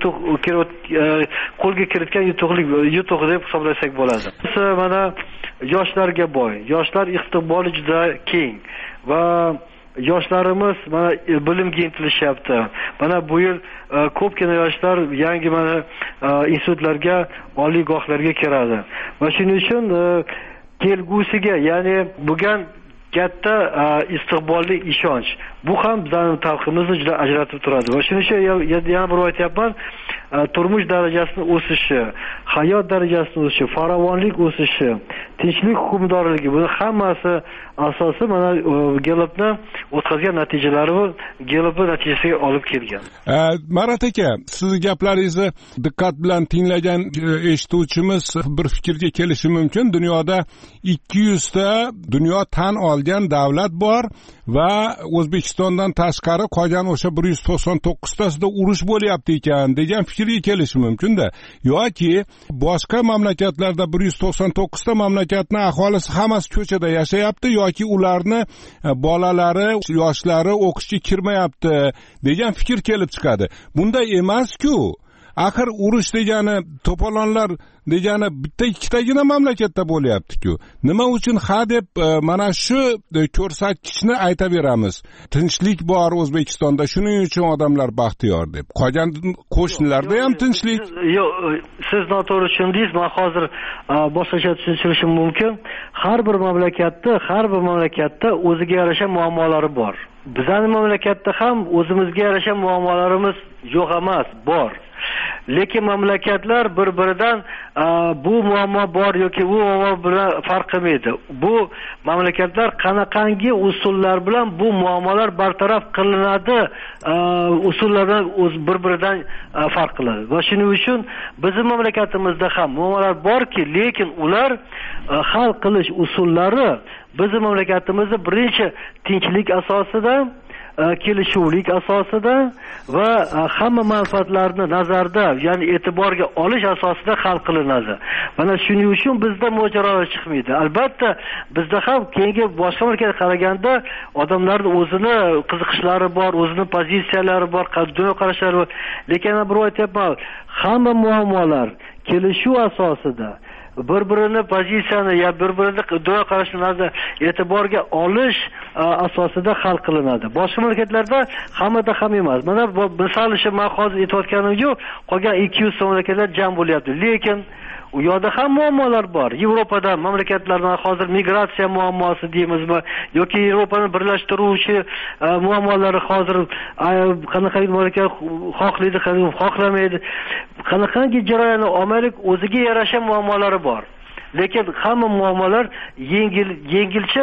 qo'lga kiritgan yutuq deb hisoblasak bo'ladi. Mana yoshlarga boy. Yoshlar istiqboli juda keng va yoshlarimiz mana bilimga intilishyapti. Mana bu yil ko'pgina yoshlar yangi mana institutlarga, oliygohlarga kiradi. Va shuning uchun kelgusiga, ya'ni bugun katta istiqbolli ishonch. Bu ham bizning xalqimizni juda ajratib turadi. Va shuning uchun yana bir aytyapman, turmush darajasining o'sishi, hayot darajasining o'sishi, farovonlik o'sishi, tinchlik hukmdorligi, buni hammasi asosi mana Gallupni o'tkazgan natijalari va Gallupni natijasiga olib kelgan. Marat aka, sizning gaplaringizni diqqat bilan tinglagan eshituvchimiz bir fikrga kelishi mumkin. Dunyoda 200 ta dunyo tan olgan davlat bor va O'zbekistondan tashqari qolgan o'sha 199 tasida urush bo'lyapti ekan degan fikrga kelishi mumkin-da. Yoki boshqa mamlakatlarda 199 ta mamlakatning aholisi hammasi ko'chada yashayapti yoki ularni bolalari, yoshlari o'qishga kirmayapti degan fikr kelib chiqadi. Bunday emas-ku. axir urush degani, to'polonlar degani bitta ikkitagina mamlakatda bo'lyapti-ku. Nima uchun deb mana shu ko'rsatkichni aytaveramiz. Tinchlik bor O'zbekistonda, shuning uchun odamlar baxtiyor deb. Qolgan qo'shnilarda ham tinchlik. Yo'q, siz noto'g'ri tushundingiz. Men hozir boshqacha tushuntirishim mumkin. Har bir mamlakatda o'ziga yarasha muammolari bor. Bizning mamlakatda ham o'zimizga yarasha muammolarimiz yo'q emas, bor. Lekin mamlakatlar bir-biridan bu muammo bor yoki bu muammo bilan farq qilmaydi. Bu mamlakatlar qanaqangi usullar bilan bu muammolar bartaraf qilinadi, usullardan bir-biridan farq qiladi. Va shuning uchun bizning mamlakatimizda ham muammolar borki, lekin ular hal qilish usullari bizning mamlakatimizda birinchi tinchlik asosida, kelishuvlik asosida va hamma manfaatlarni nazarda, ya'ni e'tiborga olish asosida hal qilinadi. Mana shuning uchun bizda mojarolar chiqmaydi. Albatta, bizda ham keyingi boshqa mamlakatga qaraganda odamlarning o'zini qiziqishlari bor, o'zini pozitsiyalari bor, dunyoqarashlari bor. Lekin bir aytyapman, hamma muammolar kelishuv asosida bir-birini pozitsiyani ya bir-birini dunyoqarashini e'tiborga olish asosida hal qilinadi. Boshqa mamlakatlarda hammada ham emas. Mana misol uchun men hozir aytayotganim yo'q, qolgan 200 mamlakatlar jam bo'lyapti. Lekin u yoqda ham muammolar bor. Yevropada mamlakatlardan hozir migratsiya muammosi deymizmi yoki Yevropani birlashtiruvchi muammolari hozir qanaqa mamlakat xohlaydi, xohlamaydi. Qanaqangi jarayonni omalik o'ziga yarasha muammolari bor. Lekin hamma muammolar yengilcha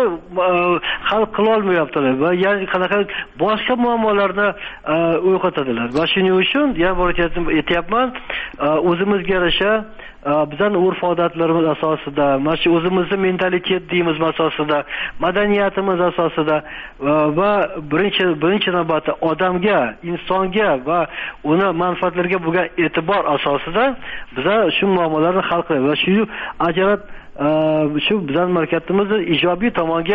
hal qila olmayaptilar va ya'ni qanaqa boshqa muammolarni uyg'otadilar. Va shuning uchun yana bir aytyapman, o'zimizga yarasha bizning urf-odatlarimiz asosida, mana shu o'zimizning mentalitet deymiz asosida, madaniyatimiz asosida va birinchi navbatda odamga, insonga va uni manfaatlariga bo'lgan e'tibor asosida biz shu muammolarni hal qilamiz. Va shu shu bizning mamlakatimizni ijobiy tomonga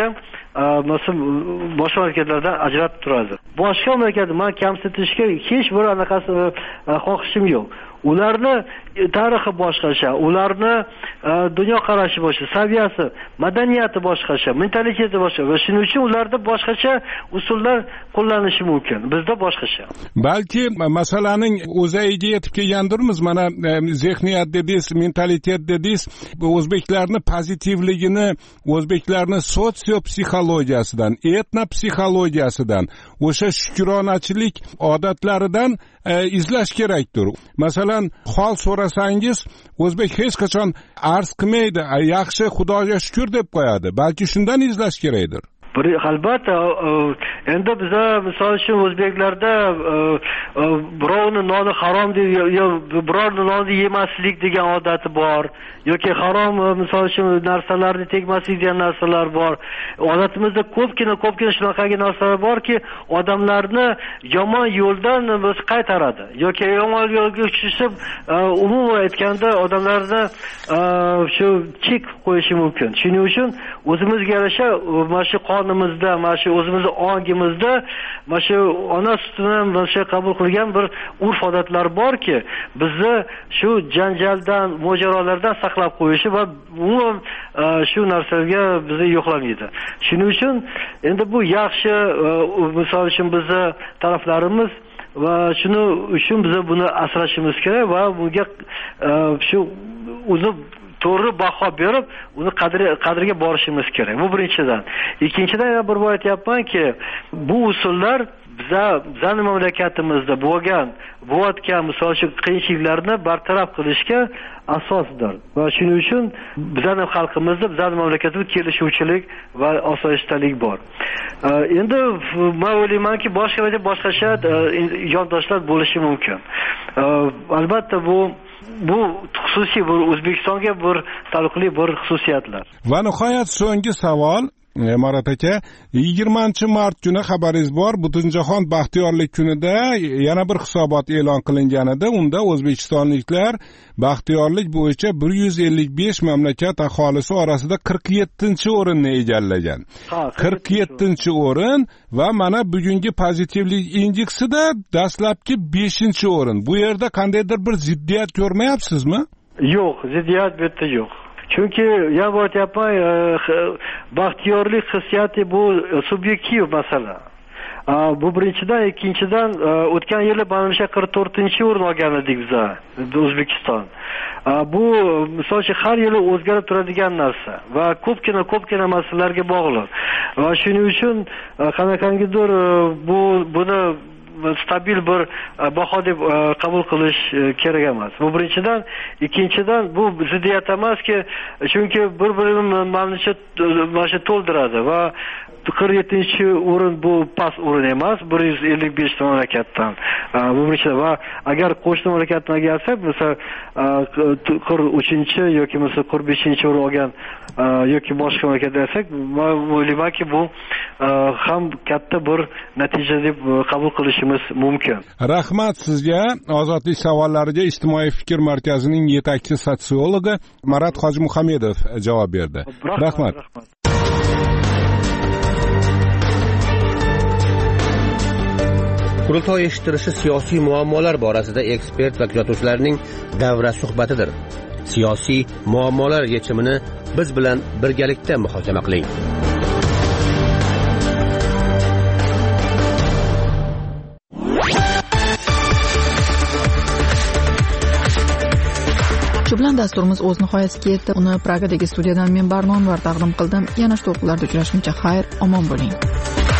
boshqa mamlakatlardan ajratib turadi. Boshqa mamlakatni men kamsitishga hech bir anaqasi xohishim yo'q. Ularni tarixi boshqacha, ularni dunyoqarashi boshqa, saviyasi, madaniyati boshqacha, mentaliteti boshqa va shuning uchun ularda boshqacha usullar qo'llanishi mumkin. Bizda boshqacha. Balki masalaning o'zagiga yetib kelgandirmiz. Mana zehniyat dedingiz, mentalitet dedingiz, o'zbeklarning pozitivligini, o'zbeklarning sosio-psixologiyasidan, etno-psixologiyasidan, o'sha shukronachilik odatlaridan izlash kerakdir. Masalan, hol so'rasangiz, o'zbek hech qachon arz qilmaydi, yaxshi, Xudoga shukr deb qo'yadi. Balki shundan izlash kerakdir. Albatta, endi biza misol uchun o'zbeklarda birovni noni harom deb birovni nonni yemaslik degan odati bor yoki harom misol uchun narsalarni tegmaslik degan narsalar bor. Odatimizda ko'pgina shunaqangi narsalar borki, odamlarni yomon yo'ldan biz qaytaradi yoki yomon yo'lga tushib, umuman aytganda odamlarni shu chek qo'yishi mumkin. Shuning uchun o'zimizga yarasha mana shu qonimizda, mana shu o'zimizning ongimizda mana shu ona sutidan mana shu qabul qilgan bir urf-odatlar borki, bizni shu janjaldan, mojarolardan saqlab qo'yishi va umuman shu narsaga bizni yo'qlamaydi. Shuning uchun endi bu yaxshi, misol uchun bizni taraflarimiz va shuning uchun biz buni asrashimiz kerak va bunga shu o'zi to'g'ri baho berib, uni qadriga borishimiz kerak. Bu birinchidan. Ikkinchidan yana bir bor aytayapmanki, bu usullar bizning mamlakatimizda bo'layotgan misol uchun qiyinchiliklarni bartaraf qilishga asosdir. Va shuning uchun bizning xalqimizda, bizning mamlakatimizda kelishuvchilik va osoyishtalik bor. Endi men o'ylaymanki, boshqacha yondoshlar bo'lishi mumkin. Albatta bu xususiy bir O'zbekistonga bir taalluqli bir xususiyatlar. Va nihoyat so'nggi savol, Marat aka, 20-mart kuni xabaringiz bor, Butunjahon baxtiyorlik kunida yana bir hisobot e'lon qilingan edi. Unda o'zbekistonliklar baxtiyorlik bo'yicha 155 mamlakat aholisi orasida 47-o'rinni egallagan. 47-o'rin va mana bugungi pozitivlik indeksida dastlabki 5-o'rin. Bu yerda qandaydir bir ziddiyat ko'rmayapsizmi? Yo'q, ziddiyat bu yerda yo'q. Chunki yana aytyapman, baxtiyorlik hissiyati bu subyektiv masala. Bu birinchidan, ikkinchidan o'tgan yili manimcha 44-o'rin olgan edik biz O'zbekiston. Bu misol uchun har yili o'zgarib turadigan narsa va ko'pgina masalalarga bog'liq. Va shuning uchun qanaqangidir buni stabil bir baho deb qabul qilish kerak emas. Bu birinchidan, ikkinchidan bu ziddiyat emaski, chunki bir-birini manimcha mana to'ldiradi va 47-o'rin bu past o'rin emas, 155 mamlakatdan. Bu birinchidan. Va agar qo'shni mamlakatlarga kelsak, masalan 43-chi yoki masalan 45-chi o'rin olgan yoki boshqa mamlakatda desak, men o'ylaymanki bu ham katta bir natija deb qabul qilishimiz mumkin. Rahmat sizga. Ozodlik savollariga Ijtimoiy fikr markazining yetakchi sotsiologi Marat Hojimuhamedov javob berdi. Rahmat. Qurultoy eshittirishi siyosiy muammolar borasida ekspert va kuzatuvchilarning davra suhbatidir. Siyosiy muammolar yechimini biz bilan birgalikda muhokama qiling. Shu bilan dasturimiz o'z nihoyasiga yetdi. Uni Pragadagi studiyadan men Barnonvar taqdim qildim. Yana shu to'lqinlarda uchrashguncha xayr, omon bo'ling.